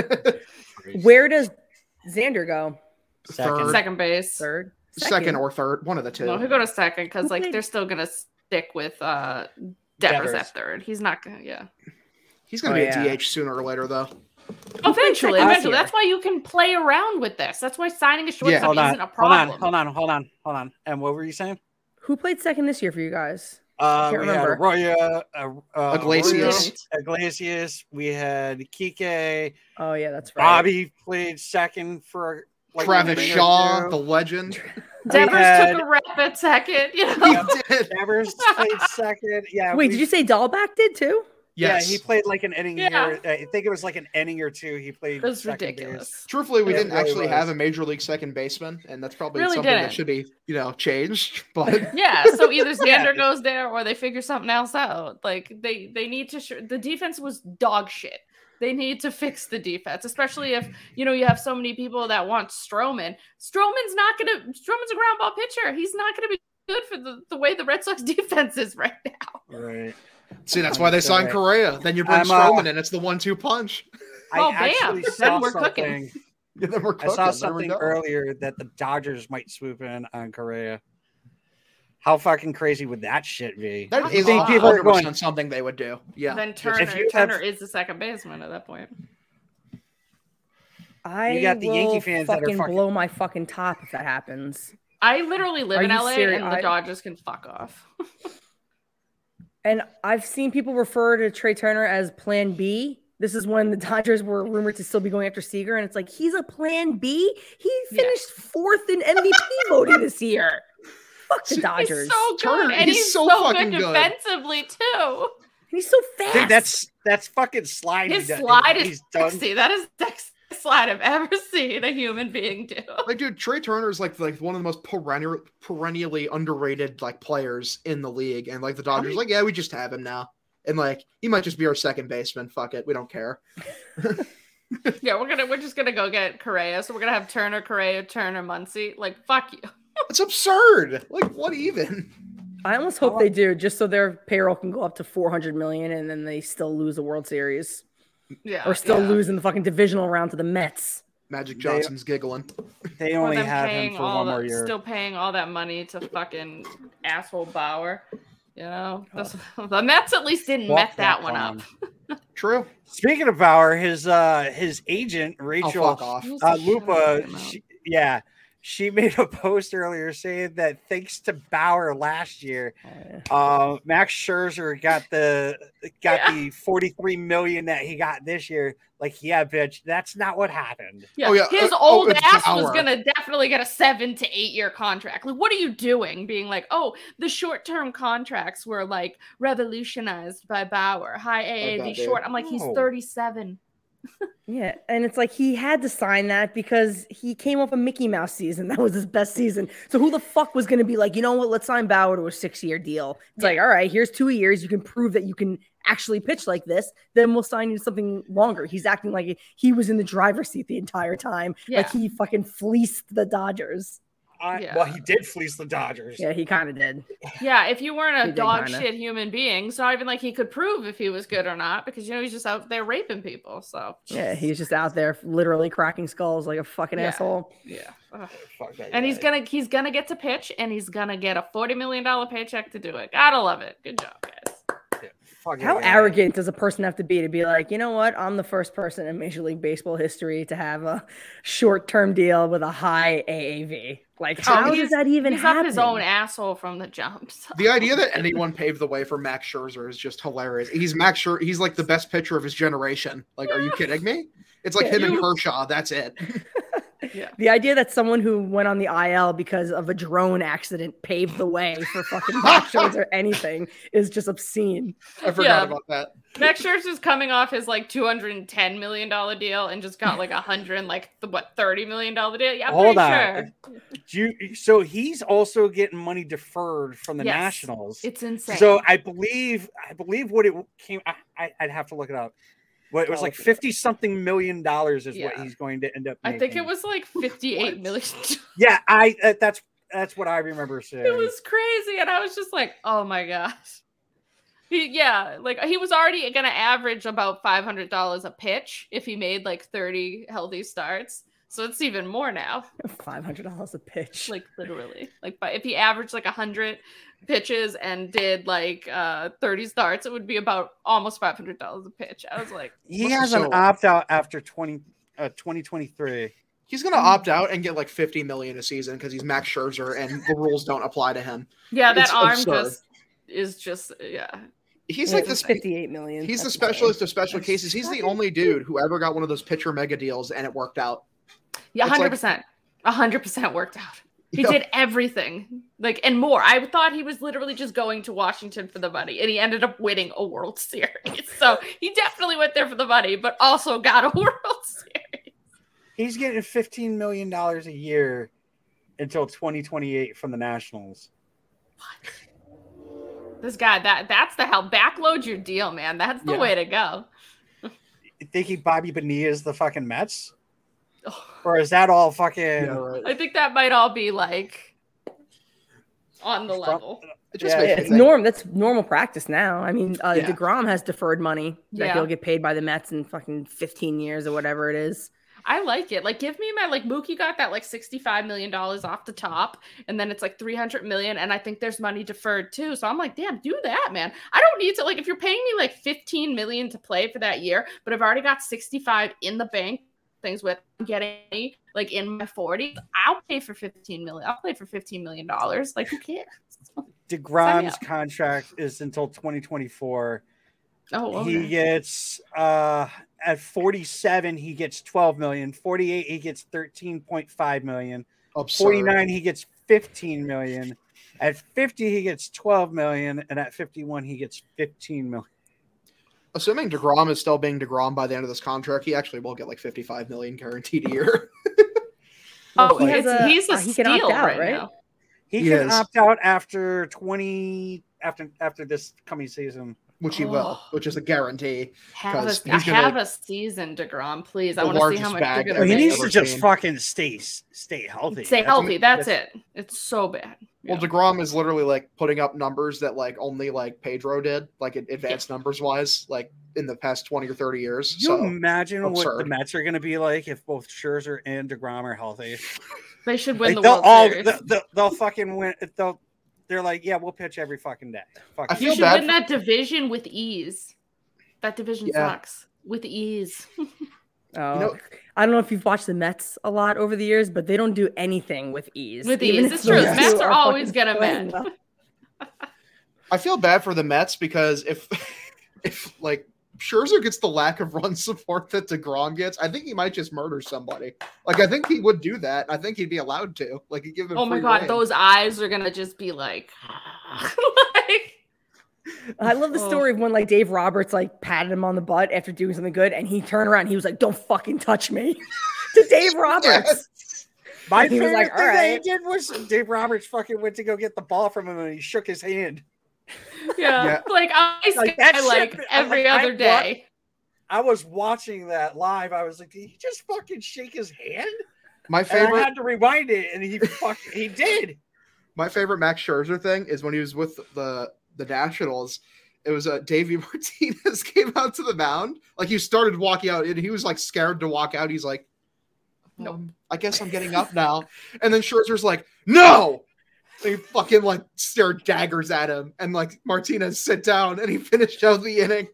Where does Xander go? Second. Third. Second base. Third, Second or third, one of the two. No, he'll go to second because Who like played- they're still gonna stick with uh Devers, Devers. at third. He's not gonna yeah. He's gonna Oh, be yeah. a D H sooner or later, though. Eventually, second eventually. this year? That's why you can play around with this. That's why signing a shortstop Hold on, isn't a hold problem. on, hold on, hold on, hold on. And what were you saying? Who played second this year for you guys? Uh, Can't we remember. had Arroyo, uh, uh, Iglesias. Arroyo, Iglesias. We had Kike. Oh yeah, that's right. Bobby played second for like Travis a minute or Shaw, two. the legend. Devers had- took a rep at second. You He know, did. Devers played second. Yeah. Wait, we- did you say Dahlback did too? Yes. Yeah, he played like an inning Yeah. here. I think it was like an inning or two. He played. it was second ridiculous. base. Truthfully, we It didn't really actually was. have a major league second baseman, and that's probably Really something didn't. that should be, you know, changed. But Yeah, so either Xander Yeah. goes there or they figure something else out. Like they they need to. Sh- the defense was dog shit. They need to fix the defense, especially if you know you have so many people that want Stroman. Stroman's not gonna. Stroman's a ground ball pitcher. He's not gonna be good for the, the way the Red Sox defense is right now. Right. see, that's why they signed Okay. Correa. Then you bring I'm, uh, Stroman in, it's the one-two punch. Oh, I bam. actually Then saw we're cooking. something. Yeah, then we're I cooking. saw There we something go. earlier that the Dodgers might swoop in on Correa. How fucking crazy would that shit be? That You is think people are one hundred percent going? something they would do. Yeah. Then Turner, If you have- Turner is the second baseman at that point. I got the Yankee will fans that are fucking fucking- blow my fucking top if that happens. I literally live Are in you L A, serious? and the I- Dodgers can fuck off. And I've seen people refer to Trey Turner as Plan B. This is when the Dodgers were rumored to still be going after Seager, and it's like he's a Plan B. He Yeah. finished fourth in M V P voting this year. Fuck the See, Dodgers. He's so good, Turner, and he's he's, so so, fucking good good. defensively too. He's so fast. Dude, that's that's fucking slide. His he does- slide is he's done. sexy. That is the sexiest slide I've ever seen a human being do. Like, dude, Trey Turner is like like one of the most perennial, perennially underrated like players in the league, and like the Dodgers, many- like, yeah, we just have him now, and like he might just be our second baseman. Fuck it, we don't care. Yeah, we're gonna we're just gonna go get Correa. So we're gonna have Turner, Correa, Turner, Muncy. Like fuck you. It's absurd. Like, what even? I almost hope they do, just so their payroll can go up to four hundred million, and then they still lose the World Series Yeah, or still yeah. lose in the fucking divisional round to the Mets. Magic They- Johnson's giggling. They Or only them have him paying for all one the, more year. Still paying all that money to fucking asshole Bauer. You know, the, the Mets at least didn't Fuck met that that one up. clown. True. True. Fuck met that one up. True. Speaking of Bauer, his uh his agent Oh, Rachel fuck off. Who's uh, the shut up Lupa, your mouth? she, yeah, she made a post earlier saying that thanks to Bauer last year, uh, Max Scherzer got the got Yeah. the forty-three million that he got this year. Like, yeah, bitch, that's not what happened. Yeah, Oh, yeah. his Uh, oh, old it's ass Bauer. was gonna definitely get a seven to eight year contract. Like, what are you doing? Being like, oh, the short term contracts were like revolutionized by Bauer, high A A V bet, dude. short. I'm like, he's No. thirty-seven. Yeah, and it's like he had to sign that because he came off a Mickey Mouse season. That was his best season. So who the fuck was going to be like, you know what? Let's sign Bauer to a six-year deal. It's like, all right, here's two years. You can prove that you can actually pitch like this. Then we'll sign you to something longer. He's acting like he was in the driver's seat the entire time. Yeah. Like he fucking fleeced the Dodgers. I, Yeah. Well, he did fleece the Dodgers. Yeah, he kind of did. Yeah, if you weren't He a did dog kinda. shit human being, it's not even like he could prove if he was good or not because you know he's just out there raping people. So Yeah, he's just out there literally cracking skulls like a fucking Yeah. asshole. yeah. Ugh. Fuck that And he's guy. gonna he's gonna get to pitch and he's gonna get a forty million dollar paycheck to do it. Gotta love it. Good job, guys. Fuck How that guy. arrogant does a person have to be to be like, you know what? I'm the first person in Major League Baseball history to have a short-term deal with a high A A V. Like, Oh, how he's- does that even He's happen? up his own asshole from the jump. so- The idea that anyone paved the way for Max Scherzer is just hilarious. He's Max Scherzer. He's like the best pitcher of his generation. Like, are you kidding me? It's like him and You- Kershaw. That's it. Yeah. The idea that someone who went on the I L because of a drone accident paved the way for fucking Max Scherzer or anything is just obscene. I forgot Yeah. about that. Max Scherzer's coming off his like two hundred ten million dollar deal and just got like a hundred like the what thirty million dollar deal. Yeah, I'm Hold pretty on. sure. Do you, so he's also getting money deferred from the Yes. Nationals. It's insane. So I believe I believe what it came. I, I, I'd have to look it up. What it was like fifty something million dollars is what Yeah. he's going to end up. I think it making. was like fifty-eight What? million. Yeah, I uh, that's that's what I remember saying. It was crazy, and I was just like, "Oh my gosh!" He, yeah, like he was already gonna average about five hundred dollars a pitch if he made like thirty healthy starts. So it's even more now. five hundred dollars a pitch. Like literally, like but if he averaged like a hundred pitches and did like uh thirty starts, it would be about almost five hundred dollars a pitch. I was like, He What's has the an show? opt out after twenty uh, twenty twenty-three. He's gonna opt out and get like fifty million a season because he's Max Scherzer and the rules don't apply to him. yeah, that It's arm absurd. just is just yeah. He's Yeah, like it this. was fifty-eight million. He's the That's specialist insane. of special cases. He's the only dude who ever got one of those pitcher mega deals and it worked out. Yeah, It's like- hundred percent, hundred percent worked out. He Yeah. did everything, like and more. I thought he was literally just going to Washington for the money, and he ended up winning a World Series. So he definitely went there for the money, but also got a World Series. He's getting fifteen million dollars a year until twenty twenty-eight from the Nationals. This guy, that that's the hell. Backload your deal, man. That's the Yeah. way to go. You thinking Bobby Bonilla is the fucking Mets, Oh, or is that all fucking? Yeah, right. I think that might all be like on the From- level. It just Yeah, makes Yeah, me it's think- norm. That's normal practice now. I mean, uh, Yeah. DeGrom has deferred money that Yeah. he'll get paid by the Mets in fucking fifteen years or whatever it is. I like it. Like, give me my like Mookie got that like sixty-five million dollars off the top, and then it's like three hundred million, and I think there's money deferred too. So I'm like, damn, do that, man. I don't need to like if you're paying me like fifteen million to play for that year, but I've already got sixty-five in the bank. Things with getting like in my forties, I'll pay for fifteen million. I'll play for fifteen million dollars. Like, who cares? DeGrom's up. contract is until twenty twenty-four. Oh, okay. He gets uh at forty-seven he gets twelve million, forty-eight he gets thirteen point five million, Absurd. forty-nine he gets fifteen million, at fifty he gets twelve million, and at fifty-one he gets fifteen million. Assuming DeGrom is still being DeGrom by the end of this contract, he actually will get like fifty-five million guaranteed a year. Oh, He he's has a- he's a uh, he can opt steal out, right, right? now. He He can is. opt out after twenty after after this coming season. Which he will, Oh. which is a guarantee. Have 'Cause a, he's gonna- have a season, DeGrom, please. I The want to see how largest much bag you're Well, gonna he I've make. needs to ever just seen. fucking stay stay healthy. Stay That's- healthy. That's, it. It's so bad. Well, Yeah. DeGrom is literally like putting up numbers that like only like Pedro did, like advanced numbers wise, like in the past twenty or thirty years. Can you So imagine what the absurd. Mets are going to be like if both Scherzer and DeGrom are healthy? They should win Like, the they'll World all Series. they'll, they'll, they'll fucking win. They'll they're like, yeah, we'll pitch every fucking day. Fuck I it. You feel should bad win for- that division with ease. That division Yeah. sucks with ease. Oh, You know- I don't know if you've watched the Mets a lot over the years, but they don't do anything with ease. With Even ease, if it's true. those The two Mets are always fucking gonna playing win. well. I feel bad for the Mets because if, if like Scherzer gets the lack of run support that DeGrom gets, I think he might just murder somebody. Like I think he would do that. I think he'd be allowed to. Like he'd give him. Oh my free god, reign. those eyes are gonna just be like, like I love the Oh. story of when like Dave Roberts like patted him on the butt after doing something good, and he turned around and he was like, "Don't fucking touch me," to Dave Roberts. Yes. My He was favorite like, thing "All that he right." did was Dave Roberts fucking went to go get the ball from him and he shook his hand. yeah, Yeah. like I Like, say, that I shit- like I'm every like, I other want- day. I was watching that live. I was like, did he just fucking shake his hand? My And I favorite. had to rewind it, and he fucking he did. My favorite Max Scherzer thing is when he was with the the Nationals. It was uh, Davey Martinez came out to the mound. Like he started walking out, and he was like scared to walk out. He's like, "No, Nope. I guess I'm getting up now." And then Scherzer's like, "No!" And he fucking like stared daggers at him, and like Martinez sit down, and he finished out the inning.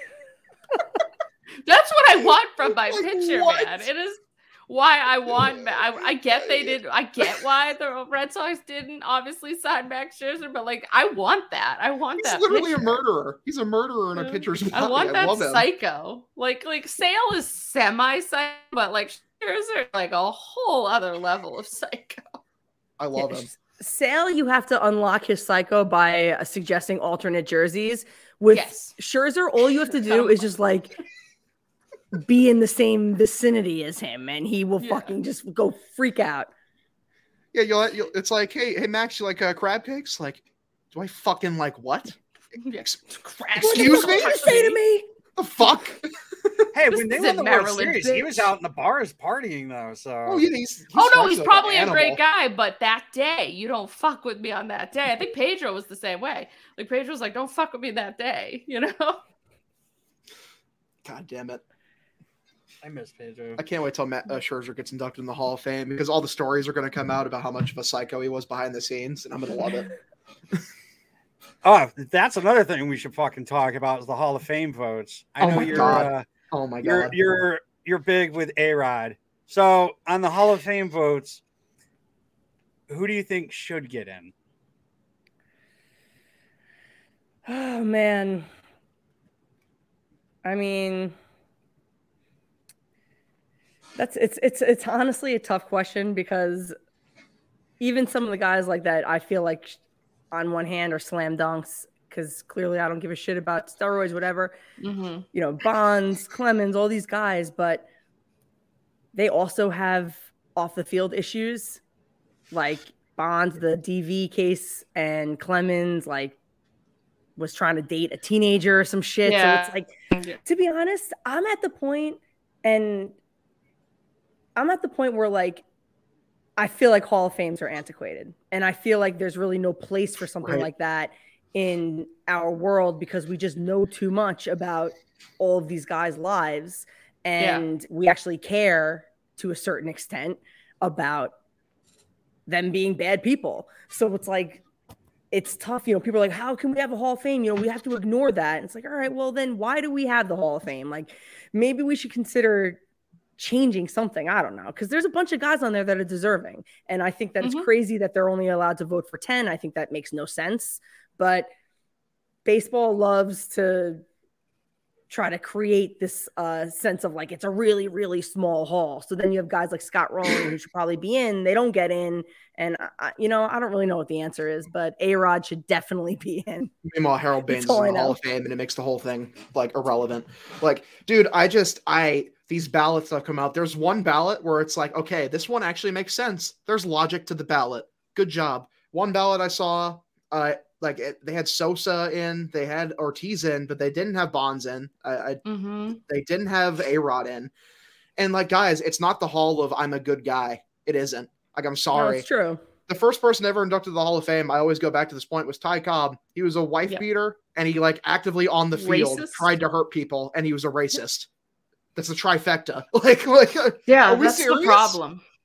That's what I want from my Like, pitcher, what? man. It is why I want. I, I get they did. I get why the Red Sox didn't obviously sign Max Scherzer, but like I want that. I want He's that. literally pitcher. a murderer. He's a murderer in a Yeah. pitcher's body. I want I that love him. psycho. Like like Sale is semi psycho, but like Scherzer like a whole other level of psycho. I love Yeah, him. Sale, you have to unlock his psycho by uh, suggesting alternate jerseys. With Yes. Scherzer, all you have to do is just like be in the same vicinity as him, and he will Yeah. fucking just go freak out. Yeah, you'll, you'll. It's like, hey, hey, Max, you like uh, crab cakes? Like, do I fucking like what? Yeah. Ex- Crap. Excuse me? What did you say to me? The fuck? Hey, This when they is won in the World Maryland, Series, he was bitch. out in the bars partying though. So Oh yeah, he's. he's Oh no, fucking he's like probably an a great animal. guy, but that day you don't fuck with me on that day. I think Pedro was the same way. Like Pedro was like, "Don't fuck with me that day," you know. God damn it! I miss Pedro. I can't wait till Matt uh, Scherzer gets inducted in the Hall of Fame because all the stories are going to come out about how much of a psycho he was behind the scenes, and I'm going to love it. Oh, that's another thing we should fucking talk about is the Hall of Fame votes. I Oh know my you're God. uh, Oh my you're god! you're you're big with A-Rod. So on the Hall of Fame votes, who do you think should get in? Oh man. I mean, that's it's it's it's honestly a tough question because even some of the guys like that, I feel like on one hand are slam dunks because clearly I don't give a shit about steroids, whatever. Mm-hmm. You know, Bonds, Clemens, all these guys, but they also have off the field issues like Bonds, the D V case, and Clemens, like was trying to date a teenager or some shit. Yeah. So it's like, to be honest, I'm at the point, and I'm at the point where like I feel like Hall of Fames are antiquated, and I feel like there's really no place for something Right. like that in our world because we just know too much about all of these guys' lives, and we actually care to a certain extent about them being bad people. So it's like, it's tough. You know, people are like, how can we have a Hall of Fame? You know, we have to ignore that. And it's like, all right, well then why do we have the Hall of Fame? Like maybe we should consider changing something. I don't know. Cause there's a bunch of guys on there that are deserving. And I think that Mhm. it's crazy that they're only allowed to vote for ten. I think that makes no sense, but baseball loves to try to create this uh, sense of like, it's a really, really small hall. So then you have guys like Scott Rowland who should probably be in, they don't get in. And I, I- you know, I don't really know what the answer is, but A-Rod should definitely be in. Meanwhile, Harold Baines is all I in the Hall know. of Fame, and it makes the whole thing like irrelevant. Like, dude, I just I these ballots that have come out. There's one ballot where it's like, okay, this one actually makes sense. There's logic to the ballot. Good job. One ballot I saw, uh, like it, they had Sosa in, they had Ortiz in, but they didn't have Bonds in. I, I Mm-hmm. they didn't have A-Rod in, and like guys, it's not the hall of I'm a good guy. It isn't. Like I'm No, sorry. it's true. The first person ever inducted to the Hall of Fame, I always go back to this point, was Ty Cobb. He was a wife Yeah. beater, and he like actively on the field Racist? tried to hurt people, and he was a racist. That's a trifecta. Like, like, uh, Yeah, Are we that's serious? the problem.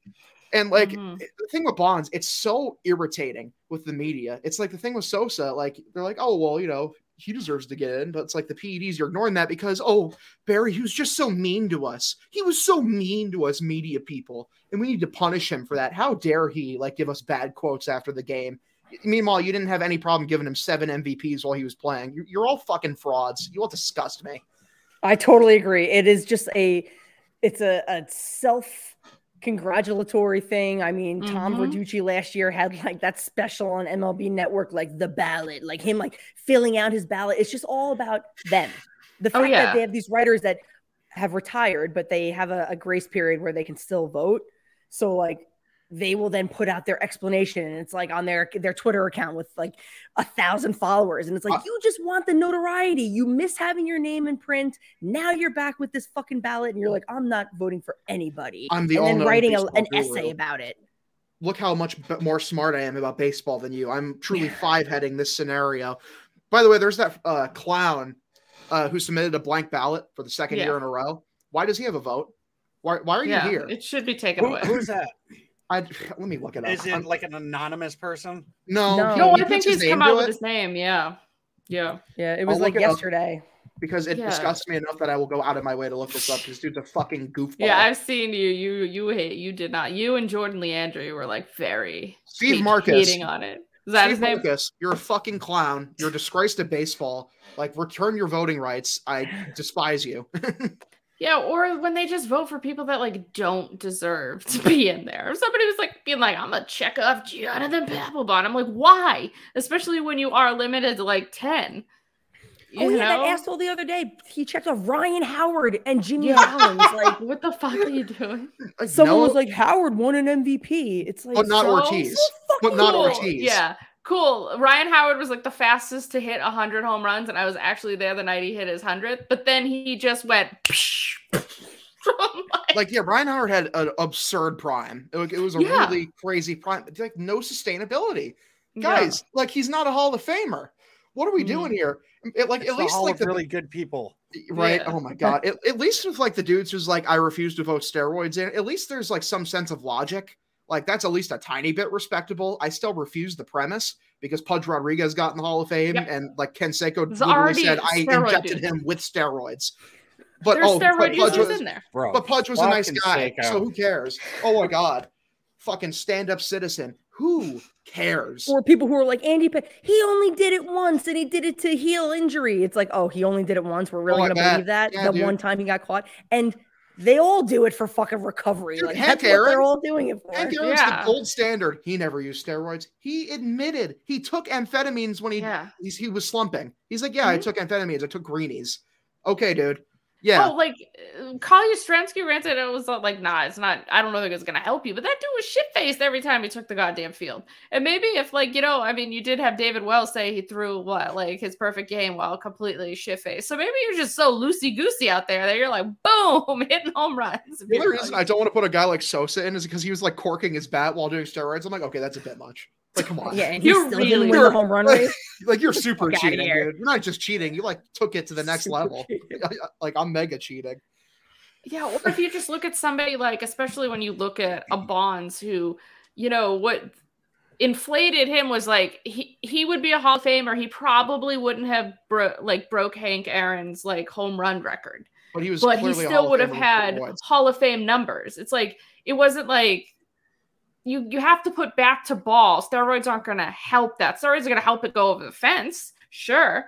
And like Mhm. the thing with Bonds, it's so irritating with the media. It's like the thing with Sosa, like they're like, oh well, you know, he deserves to get in, but it's like the P E Ds, you're ignoring that because oh, Barry, he was just so mean to us. He was so mean to us media people, and we need to punish him for that. How dare he like give us bad quotes after the game? Meanwhile, you didn't have any problem giving him seven M V Ps while he was playing. You're, you're all fucking frauds. You all disgust me. I totally agree. It is just a, it's a, a self congratulatory thing. I mean, Tom Mhm. Verducci last year had like that special on M L B Network, like the ballot, like him like filling out his ballot. It's just all about them. The Oh, fact yeah. that they have these writers that have retired, but they have a, a grace period where they can still vote. So like they will then put out their explanation, and it's like on their their Twitter account with like a thousand followers, and it's like Uh, you just want the notoriety. You miss having your name in print. Now you're back with this fucking ballot, and you're like, I'm not voting for anybody. I'm the and then all-knowing writing a, baseball an guru. essay about it. Look how much b- more smart I am about baseball than you. I'm truly five-heading this scenario. By the way, there's that uh, clown uh, who submitted a blank ballot for the second Yeah. year in a row. Why does he have a vote? Why, why are you Yeah, here? it should be taken Who, away. who's that? I, let me look it up. Is it I'm- like an anonymous person? no, No. he- No, he I think puts his he's come name out to with it his name. Yeah, yeah. Yeah, it was I'll like look it up. yesterday. because it Yeah. disgusts me enough that I will go out of my way to look this up. This dude's a fucking goofball. Yeah, I've seen you. You you hate. You did not. You and Jordan Leandri were like very Steve hate- Marcus. hating on it. Is that Steve his name? Marcus, you're a fucking clown. You're a disgrace to baseball. Like, return your voting rights. I despise you. Yeah, or when they just vote for people that like don't deserve to be in there. If somebody was like being like, I'm gonna check off Jonathan Papelbon. I'm like, why? Especially when you are limited to like ten. You Oh yeah, know? that asshole the other day, he checked off Ryan Howard and Jimmy Yeah. Rollins. Like What the fuck are you doing? Like, someone no- was like, Howard won an M V P. It's like but not so Ortiz. fucking But not Cool. Ortiz. Yeah, cool. Ryan Howard was like the fastest to hit one hundred home runs, and I was actually there the night he hit his hundredth. But then he just went. I'm like, Like, yeah, Ryan Howard had an absurd prime. It, was- it was a Yeah. really crazy prime. Like, no sustainability. yeah. Guys, like, he's not a Hall of Famer. What are we Mhm. doing here? It, like, It's at the least hall like of the really good people. right. Yeah. Oh my god. At, at least with like the dudes who's like, I refuse to vote steroids in. At least there's like some sense of logic. Like that's at least a tiny bit respectable. I still refuse the premise because Pudge Rodriguez got in the Hall of Fame, Yep. and like Ken Seiko He's literally already said, a I steroid injected dude. him with steroids. But There's oh, steroid but Pudge users was, in there. Bro. but Pudge was a nice fucking guy, Seiko. so who cares? Oh my god, fucking stand-up citizen. Who cares? or people who are like Andy Pe- he only did it once and he did it to heal injury. It's like, oh, he only did it once. We're really Oh, I gonna bet. believe that Yeah, the dude. one time he got caught. And they all do it for fucking recovery. Dude, like Hank that's what they're Aaron- all doing it for. Hank Aaron's Yeah. the gold standard. He never used steroids. He admitted he took amphetamines when he Yeah. he's, he was slumping. He's like, yeah, I Mhm. took amphetamines. I took greenies. Okay, dude. Yeah. Oh, like uh, Kyle Yastrzemski ranted. It was uh, like, nah, it's not. I don't know if it's gonna help you, but that dude was shit faced every time he took the goddamn field. And maybe if, like, you know, I mean, you did have David Wells say he threw what, like, his perfect game while completely shit faced. So maybe you're just so loosey goosey out there that you're like, boom, hitting home runs. The only reason I don't want to put a guy like Sosa in is because he was like corking his bat while doing steroids. I'm like, okay, that's a bit much. Like, come on. Yeah, and he You're still really- didn't win the home run Like, race. like you're super Fuck outta cheating, here. dude. You're not just cheating. You like took it to the next Super level. cheating. Like I'm mega cheating. Yeah, or if you just look at somebody like, especially when you look at a Bonds who, you know, what inflated him was like he he would be a Hall of Famer. He probably wouldn't have bro- like broke Hank Aaron's like home run record, But he was but he clearly a Hall still of would have Famer with had steroids. Hall of Fame numbers. It's like it wasn't like you you have to put bat to ball. Steroids aren't going to help that. Steroids are going to help it go over the fence, sure,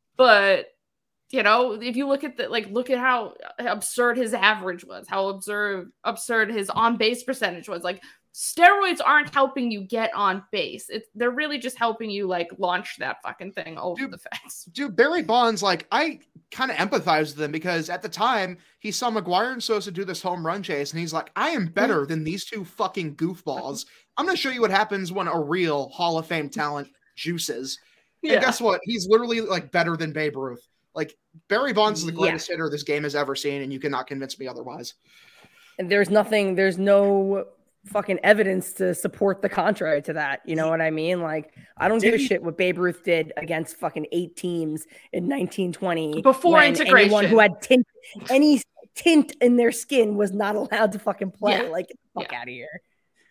but you know, if you look at the like, look at how absurd his average was, how absurd absurd his on base percentage was. Like, steroids aren't helping you get on base. It's they're really just helping you like launch that fucking thing over Dude, the fence. Dude, Barry Bonds, like I kind of empathize with him because at the time he saw McGuire and Sosa do this home run chase, and he's like, I am better than these two fucking goofballs. I'm gonna show you what happens when a real Hall of Fame talent juices. Yeah. And guess what? He's literally like better than Babe Ruth. Like Barry Bonds is the Yeah. greatest hitter this game has ever seen, and you cannot convince me otherwise. And there's nothing, there's no fucking evidence to support the contrary to that. You know what I mean? Like, I don't give a Didn't- shit what Babe Ruth did against fucking eight teams in nineteen twenty. Before when integration. anyone who had tint, any tint in their skin was not allowed to fucking play. Yeah. Like, get the fuck Yeah. out of here.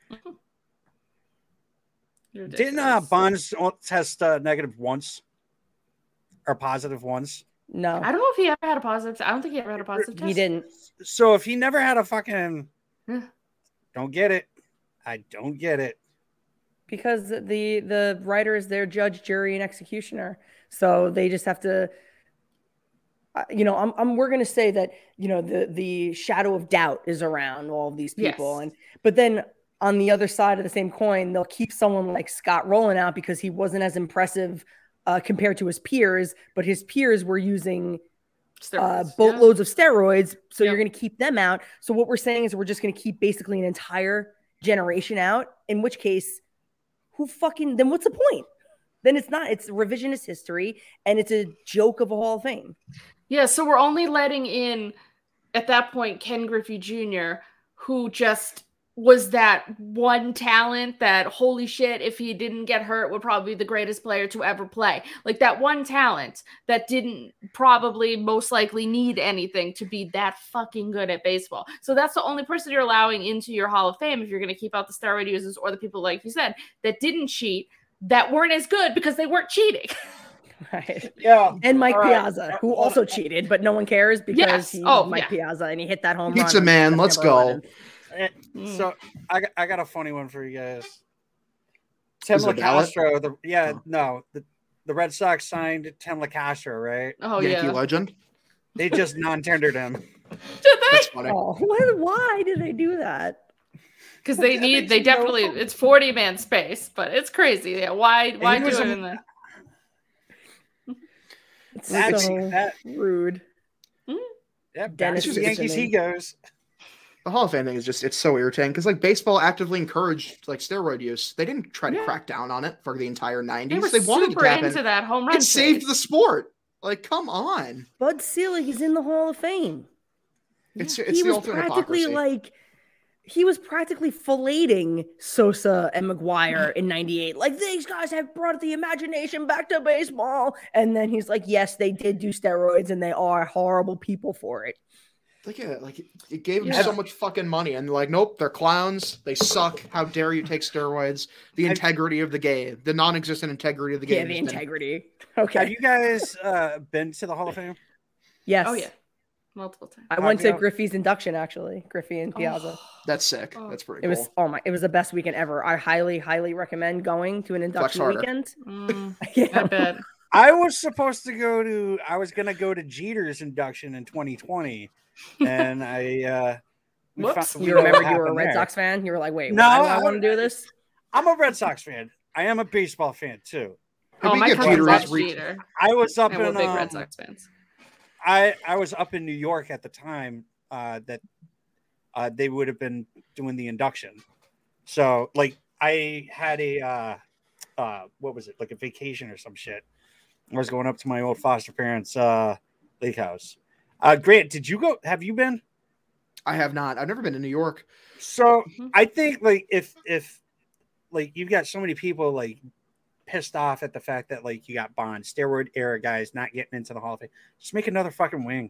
Didn't uh, Bonds test uh, negative once or positive once? No, I don't know if he ever had a positive. I don't think he ever had a positive test. he didn't. So if he never had a fucking, Yeah. don't get it. I don't get it. Because the the writer is their judge, jury, and executioner, so they just have to. Uh, you know, I'm, I'm. We're gonna say that you know the the shadow of doubt is around all of these people, Yes. and but then on the other side of the same coin, they'll keep someone like Scott Rowland out because he wasn't as impressive uh, compared to his peers, but his peers were using uh, Steroids, boatloads of steroids, so Yep. you're going to keep them out. So what we're saying is we're just going to keep basically an entire generation out, in which case, who fucking, then what's the point? Then it's not, it's revisionist history, and it's a joke of a Hall of Fame. Yeah, so we're only letting in, at that point, Ken Griffey Junior, who just was that one talent that, holy shit, if he didn't get hurt, would probably be the greatest player to ever play. Like that one talent that didn't probably most likely need anything to be that fucking good at baseball. So that's the only person you're allowing into your Hall of Fame if you're going to keep out the steroid users or the people, like you said, that didn't cheat, that weren't as good because they weren't cheating. Right. Yeah. And Mike All right. Piazza, who also cheated, but no one cares because Yes. he's Oh, Mike yeah. Piazza and he hit that home Pizza run. man, That's let's never go. allowed him. So I got, I got a funny one for you guys. Tim Is it valid? LaCastro, the yeah, Oh. no, the, the Red Sox signed Tim LaCastro, right? Oh, Yankee yeah. legend. They just non-tendered him. Did they? That's funny. Oh, why, why did they do that? Because they That need, makes they no definitely, sense. it's forty man space, but it's crazy. Yeah, why, why he do was it a- in the? It's That's so that. rude. Yeah, Dennis Dennis the is Yankees. He listening. goes. The Hall of Fame thing is just, it's so irritating because like baseball actively encouraged like steroid use. They didn't try to Yeah. crack down on it for the entire They nineties. were They, wanted it super to happen. into that home run. It saved chase. the sport. Like, come on. Bud Selig is in the Hall of Fame. It's it's he the was ultimate practically hypocrisy. like he was practically filleting Sosa and McGuire in ninety-eight. Like, these guys have brought the imagination back to baseball. And then he's like, yes, they did do steroids and they are horrible people for it. Like, yeah, like it, it gave them Yeah. so much fucking money, and they're like, nope, they're clowns. They suck. How dare you take steroids? The Have- integrity of the game, the non-existent integrity of the Yeah, game. the has been- integrity. Have Okay. you guys uh, been to the Hall of Fame? Yes. Oh yeah, multiple times. I went to Yeah. Griffey's induction, actually. Griffey and Piazza. That's sick. Oh. That's pretty It cool. was oh my! It was the best weekend ever. I highly, highly recommend going to an induction harder. weekend. Mm, Yeah. I bet. I was supposed to go to. I was gonna go to Jeter's induction in twenty twenty, and I. Uh, we Whoops. found- we You know what remember you were a happened Red there. Sox fan? You were like, wait, No, why do I I- want to do this? I'm a Red Sox fan. I am a baseball fan too. Oh, we my give cousin Jeter loves his re- Jeter. I was up And we're in. big um, Red Sox fans. I I was up in New York at the time uh, that uh, they would have been doing the induction. So like I had a uh, uh, what was it like a vacation or some shit. I was going up to my old foster parents' uh, lake house. Uh, Grant, did you go? Have you been? I have not. I've never been to New York. So Mhm. I think like if if like you've got so many people like pissed off at the fact that like you got Bond steroid era guys not getting into the Hall of Fame, just make another fucking wing.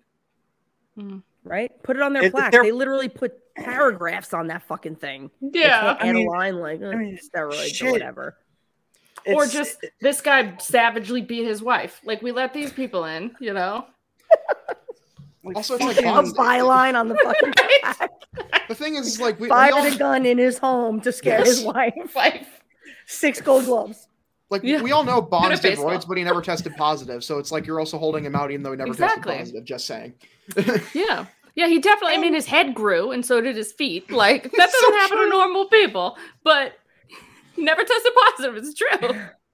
Right? Put it on their It- plaque. they're- They literally put paragraphs on that fucking thing. They Yeah. can't I add mean- a line like uh, I mean, steroids shit. or whatever. Or It's- just this guy savagely beat his wife. Like we let these people in, you know. like, Also, it's like fucking- A Bond's- byline on the fucking plaque. The thing is, like, we, we Fired all, a gun in his home to scare his Yes. wife. Wife. Six gold gloves. like Yeah. we all know Bond Good at baseball. steroids, but he never tested positive. So it's like you're also holding him out, even though he never Exactly. tested positive. Just saying. Yeah. Yeah, he definitely, I mean, his head grew and so did his feet. Like, that It's doesn't so happen true. to normal people, but he never tested positive. It's true.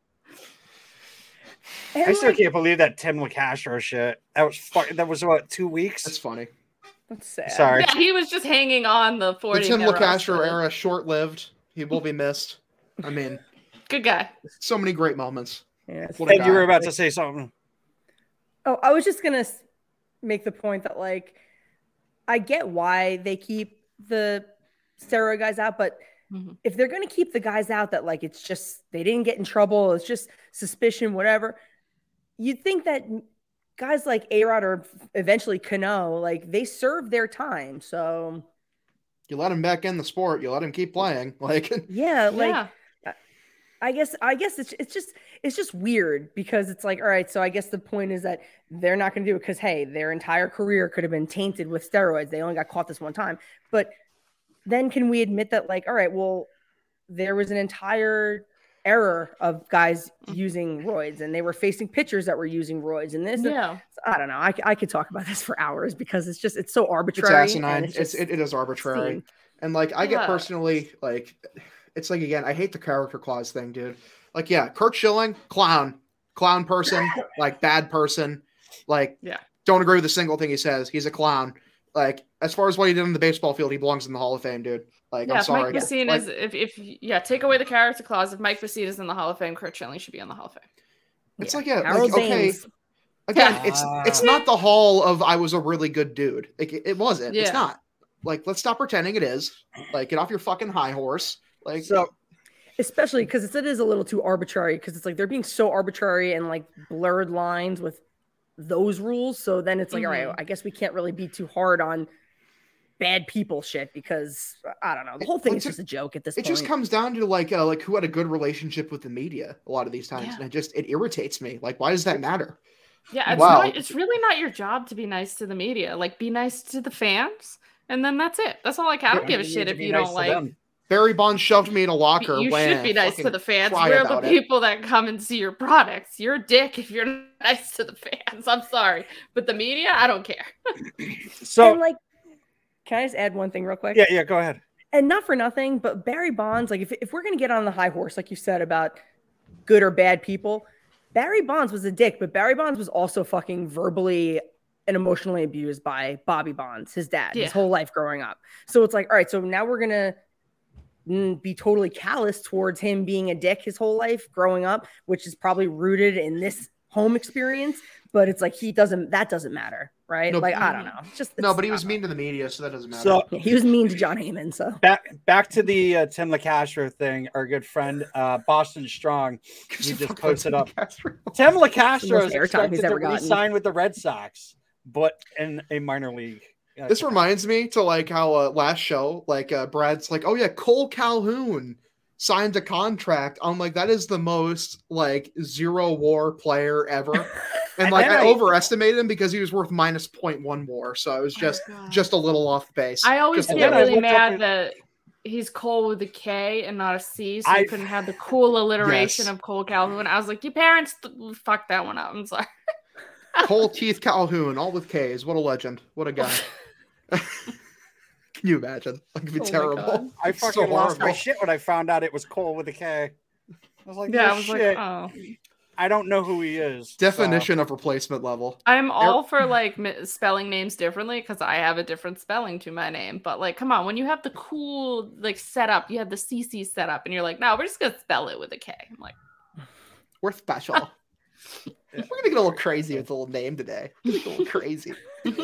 And I still like, can't believe that Tim LaCastro shit. That was fuck. That was what two weeks. That's funny. that's sad. Sorry. Yeah, he was just hanging on the The forty. Tim man LaCastro roster. era, short-lived. He will be missed. I mean, Good guy. so many great moments. Yeah, it's What a And you were guy. about to say something. Oh, I was just gonna s- make the point that like I get why they keep the steroid guys out, but Mhm. if they're gonna keep the guys out that like it's just they didn't get in trouble, it's just suspicion, whatever. You'd think that guys like A-Rod or eventually Cano, like they served their time. So You let him back in the sport. You let him keep playing. Like, Yeah, like Yeah. I guess I guess it's it's just it's just weird because it's like, all right, so I guess the point is that they're not going to do it because hey, their entire career could have been tainted with steroids. They only got caught this one time. But then can we admit that, like, all right, well, there was an entire era of guys using roids, and they were facing pitchers that were using roids, and this, Yeah. I don't know. I, I could talk about this for hours because it's just it's so it's arbitrary. asinine. and It's, just it, it is arbitrary. obscene. And like, I get Yeah. personally like, it's like, again, I hate the character clause thing, dude. Like, yeah, Kurt Schilling, clown, clown person, like bad person. Like, Yeah. don't agree with a single thing he says. He's a clown. Like, as far as what he did on the baseball field, he belongs in the Hall of Fame, dude. Like, Yeah, I'm if sorry. Mike Messina Like, is if, if yeah, take away the character clause. If Mike Messina is in the Hall of Fame, Kurt Schilling should be in the Hall of Fame. it's Yeah. like, yeah, Harold like, okay. Baines. Again, Yeah. it's Ah. it's not the hall of I was a really good dude. Like, it, it wasn't. It's Yeah. not. Like, let's stop pretending it is. Like, get off your fucking high horse. Like, So Especially because it is a little too arbitrary because it's like they're being so arbitrary and like blurred lines with those rules. So then it's like, all right, Mhm. I guess we can't really be too hard on bad people shit because I don't know. The whole thing It- is just a joke at this it point. just comes down to like uh, like who had a good relationship with the media a lot of these times, Yeah. and it just it irritates me. Like, why does that matter? Yeah, it's Wow. not, it's really not your job to be nice to the media. Like, be nice to the fans, and then that's it. That's all. Like, I don't give a you shit need to if be you nice don't to like. them. Barry Bonds shoved me in a locker. You when should be nice to fucking the fans. cry We're the about it. people that come and see your products. You're a dick if you're not nice to the fans. I'm sorry, but the media, I don't care. So and like, can I just add one thing real quick? yeah, yeah, go ahead. And not for nothing, but Barry Bonds, like if, if we're going to get on the high horse, like you said about good or bad people, Barry Bonds was a dick, but Barry Bonds was also fucking verbally and emotionally abused by Bobby Bonds, his dad, Yeah. his whole life growing up. So it's like, all right, so now we're going to be totally callous towards him being a dick his whole life growing up, which is probably rooted in this home experience. But it's like he doesn't, that doesn't matter, right? No, like, I don't know. It's just No, it's- but he I was don't mean know. to the media, so that doesn't matter. So Yeah, he was mean to John Heyman. So back back to the uh, Tim LaCastro thing. Our good friend uh, Boston Strong, Gives he a just fuck about posted up. Castro. Tim Most LaCastro is airtime expected he's to ever gotten. re-sign with the Red Sox, but in a minor league. Uh, This reminds me to like how uh, last show, like uh, Brad's like, oh yeah, Cole Calhoun signed a contract. I'm like, that is the most like zero war player ever. And And like then I I- overestimated him because he was worth minus point one war. So I was just Oh, God. just a little off base. I always Just a get then I really looked up mad at- that he's Cole with a K and not a C, so I- you couldn't have the cool alliteration Yes. of Cole Calhoun. I was like, your parents th- fucked that one up. I'm sorry. Cole Teeth Calhoun, all with K's. What a legend. What a guy. Can you imagine? Like, it'd be Oh my terrible. God. I So fucking lost my horrible. shit when I found out it was Cole with a K. I was like, Yeah, no I was shit. like, oh. I don't know who he is. Definition of replacement level. I'm all for like mi- spelling names differently because I have a different spelling to my name. But like, come on, when you have the cool like setup, you have the C C setup, and you're like, no, we're just gonna spell it with a K. I'm like, We're special. We're gonna get a little crazy with the little name today. We're gonna get a little crazy.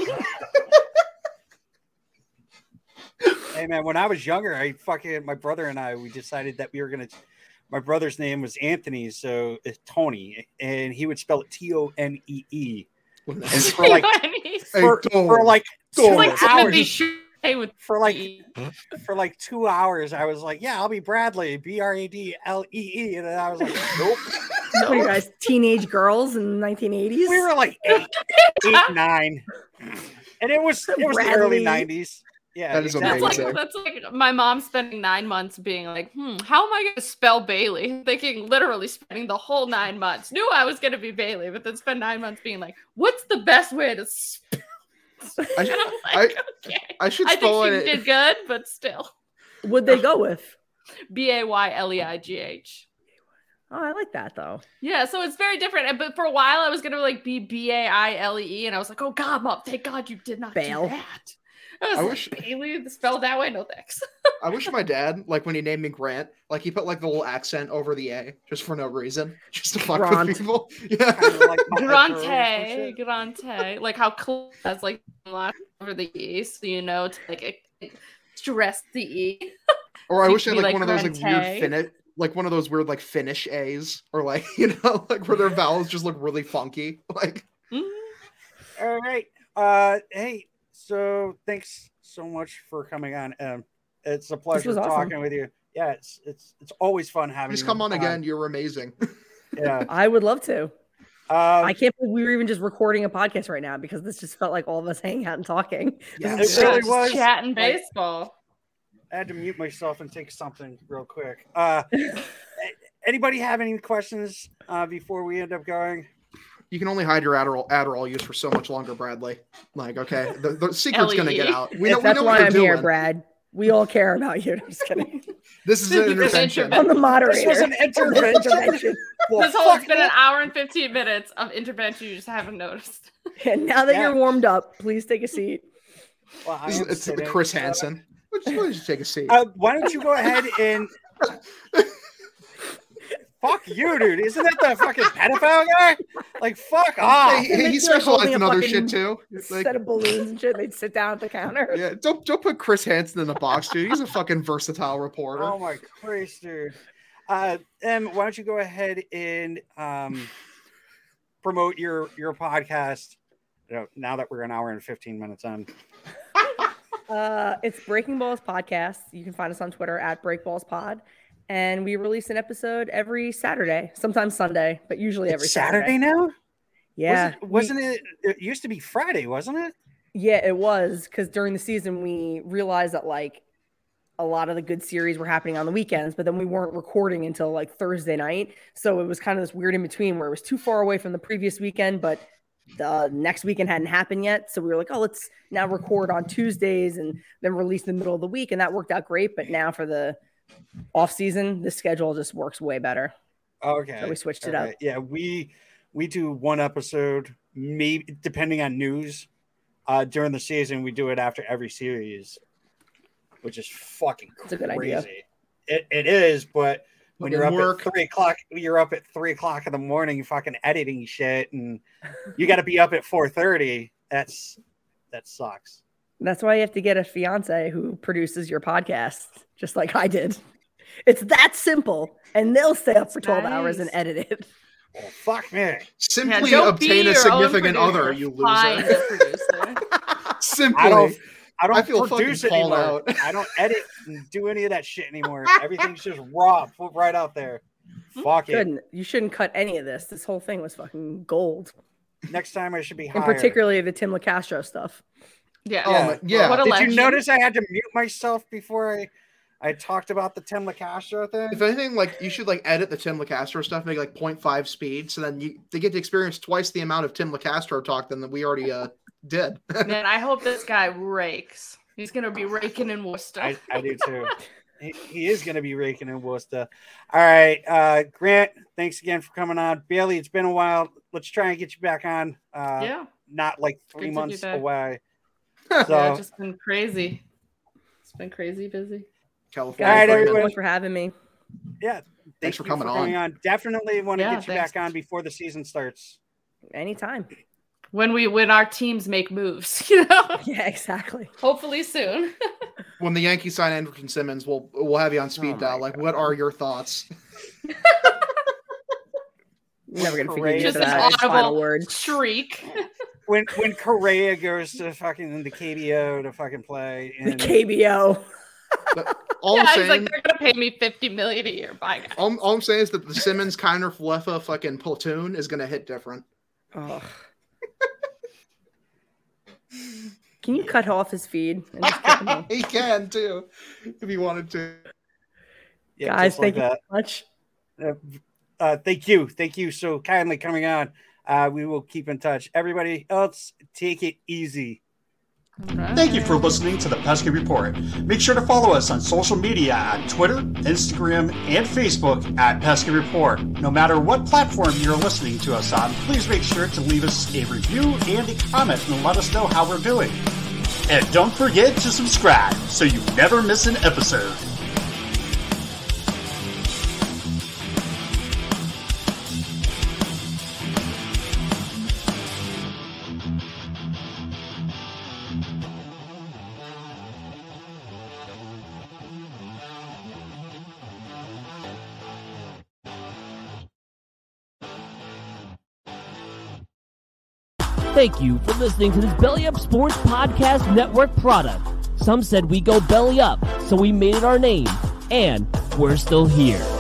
Hey man, when I was younger, I fucking my brother and I we decided that we were gonna. My brother's name was Anthony, so it's Tony, and he would spell it T O N E E. And for like it's for, Hey, for like Tony. two like Timothy hours, Chalamet with for like E. for like two hours, I was like, "Yeah, I'll be Bradley, B R A D L E E," and then I was like, "Nope." what are you guys, teenage girls in the nineteen eighties? We were like eight, eight, nine, and it was it was the early Bradley. nineties. Yeah, That is That's exactly. like amazing. that's like my mom spending nine months being like, hmm, how am I gonna spell Bailey? Thinking literally spending the whole nine months. Knew I was gonna be Bailey, but then spend nine months being like, what's the best way to spell? I, And I'm like, okay. I should I spell think it. she did good, but still. What'd they go with? B A Y L E I G H. Oh, I like that though. Yeah, so it's very different. And- But for a while, I was gonna like be B A I L E E, and I was like, "Oh God, Mom! Thank God you did not Bail. do that." I was I like, wish- Bailey spelled that way. No thanks. I wish my dad, like when he named me Grant, like he put like the little accent over the A just for no reason, just to fuck Grant. with people. Yeah. Kinda like my girls and Grante, shit. Grante, like how Cl has like last over the E, so you know to like e- stress the E. Or I So you wish I could had be like like one of those like weird Grante. Finnish, like one of those weird like Finnish A's, or like you know, like where their vowels just look really funky. Like Mhm. All right. Uh, hey, So thanks so much for coming on. Um, it's a pleasure was awesome. talking with you. Yeah, it's it's it's always fun having Just you come on again. You're amazing. Yeah, I would love to. um, I can't believe we were even just recording a podcast right now because this just felt like all of us hanging out and talking. Yeah, it really Just was. chatting Like, baseball. I had to mute myself and take something real quick. Uh, anybody have any questions uh, before we end up going? You can only hide your Adderall, Adderall use for so much longer, Bradley. Like, okay, the, the secret's going to get out. We know, we That's know why what I'm you're here, doing. Brad. We all care about you. I'm just kidding. This is an intervention. I'm the moderator. This was an intervention. intervention. Well, This whole fuck it's been it. an hour and fifteen minutes of intervention. You just haven't noticed. And now that Yeah. you're warmed up, please take a seat. Well, I This is- am it's sitting. Chris Uh, Hansen. Why don't you- why don't you take a seat? Uh, why don't you go ahead and fuck you, dude? Isn't that the fucking pedophile guy? Like, fuck off. Hey, he, And he then they're specialized holding in a other fucking shit too. It's like, Set of balloons and shit. They'd sit down at the counter. yeah, don't don't put Chris Hansen in the box, dude. He's a fucking versatile reporter. Oh my Christ, dude. Uh, Em, why don't you go ahead and um, promote your your podcast? You know, now that we're an hour and fifteen minutes on. Uh, it's Breaking Balls Podcast. You can find us on Twitter at BreakBallsPod. And we release an episode every Saturday, sometimes Sunday, but usually every It's Saturday now? Yeah. Was it, wasn't it? It used to be Friday, wasn't it? Yeah, it was because during the season we realized that like a lot of the good series were happening on the weekends, but then we weren't recording until like Thursday night. So it was kind of this weird in between where it was too far away from the previous weekend, but the next weekend hadn't happened yet. So we were like, oh, let's now record on Tuesdays and then release in the middle of the week. And that worked out great. But now for the off season, the schedule just works way better. Okay. So we switched it All up. right. Yeah, we we do one episode, maybe depending on news. Uh, during the season, we do it after every series, which is fucking It's a good crazy. idea. It it is, but when But you're in up work- at three o'clock, you're up at three o'clock in the morning, fucking editing shit, and you got to be up at four thirty. That's that sucks. That's why you have to get a fiance who produces your podcast, just like I did. It's that simple. And they'll stay up for twelve hours and Nice. edit it. Oh, fuck me. Simply don't be obtain a your own significant other, producer. you Find loser. a producer. Simply. I don't. I don't I feel produce fucking called anymore. out. I don't edit and do any of that shit anymore. Everything's just raw, put right out there. Fuck it. Shouldn't you shouldn't cut any of this. This whole thing was fucking gold. Next time I should be And higher. particularly the Tim LaCastro stuff. Yeah. Oh, my- yeah. What a Did legend. you notice I had to mute myself before I, I talked about the Tim LaCastro thing? If anything, like you should like edit the Tim LaCastro stuff, make like zero point five speed, so then you they get to experience twice the amount of Tim LaCastro talk than that we already uh did. Man, I hope this guy rakes. He's gonna be raking in Worcester. I, I do too. he, he is going to be raking in Worcester. All right, uh, Grant, thanks again for coming on. Bailey, it's been a while. Let's try and get you back on. Uh, yeah. Not like Good three to be months back. away. Yeah, So, it's just been crazy. It's been crazy busy. California. All right, Guys, thank you everyone. so much for having me. yeah. Thank Thanks for you coming on. Definitely want to Yeah, get you thanks. back on before the season starts. Anytime. When we when our teams make moves, you know. Yeah, exactly. Hopefully soon. When the Yankees sign Anderson Simmons, we'll we'll have you on speed Oh dial. my Like, what are your thoughts? Never gonna forgive Correct. you Just for an that. It's final audible word. shriek. When when Correa goes to fucking the K B O to fucking play, The and K B O. All yeah, I'm he's saying, like, they're gonna pay me fifty million a year. Bye, guys. all, all I'm saying is that the Simmons Kiner Falefa fucking platoon is gonna hit different. Ugh. Can you cut off his feed? And just put him on? He can too, if he wanted to. yeah, Guys, just like thank you that. so much. Uh, uh, thank you. Thank you so kindly coming on. Uh, we will keep in touch. Everybody else, take it easy. Thank you for listening to the Pesky Report. Make sure to follow us on social media at Twitter, Instagram, and Facebook at Pesky Report. No matter what platform you're listening to us on, please make sure to leave us a review and a comment and let us know how we're doing. And don't forget to subscribe so you never miss an episode. Thank you for listening to this Belly Up Sports Podcast Network product. Some said we go belly up, so we made it our name, and we're still here.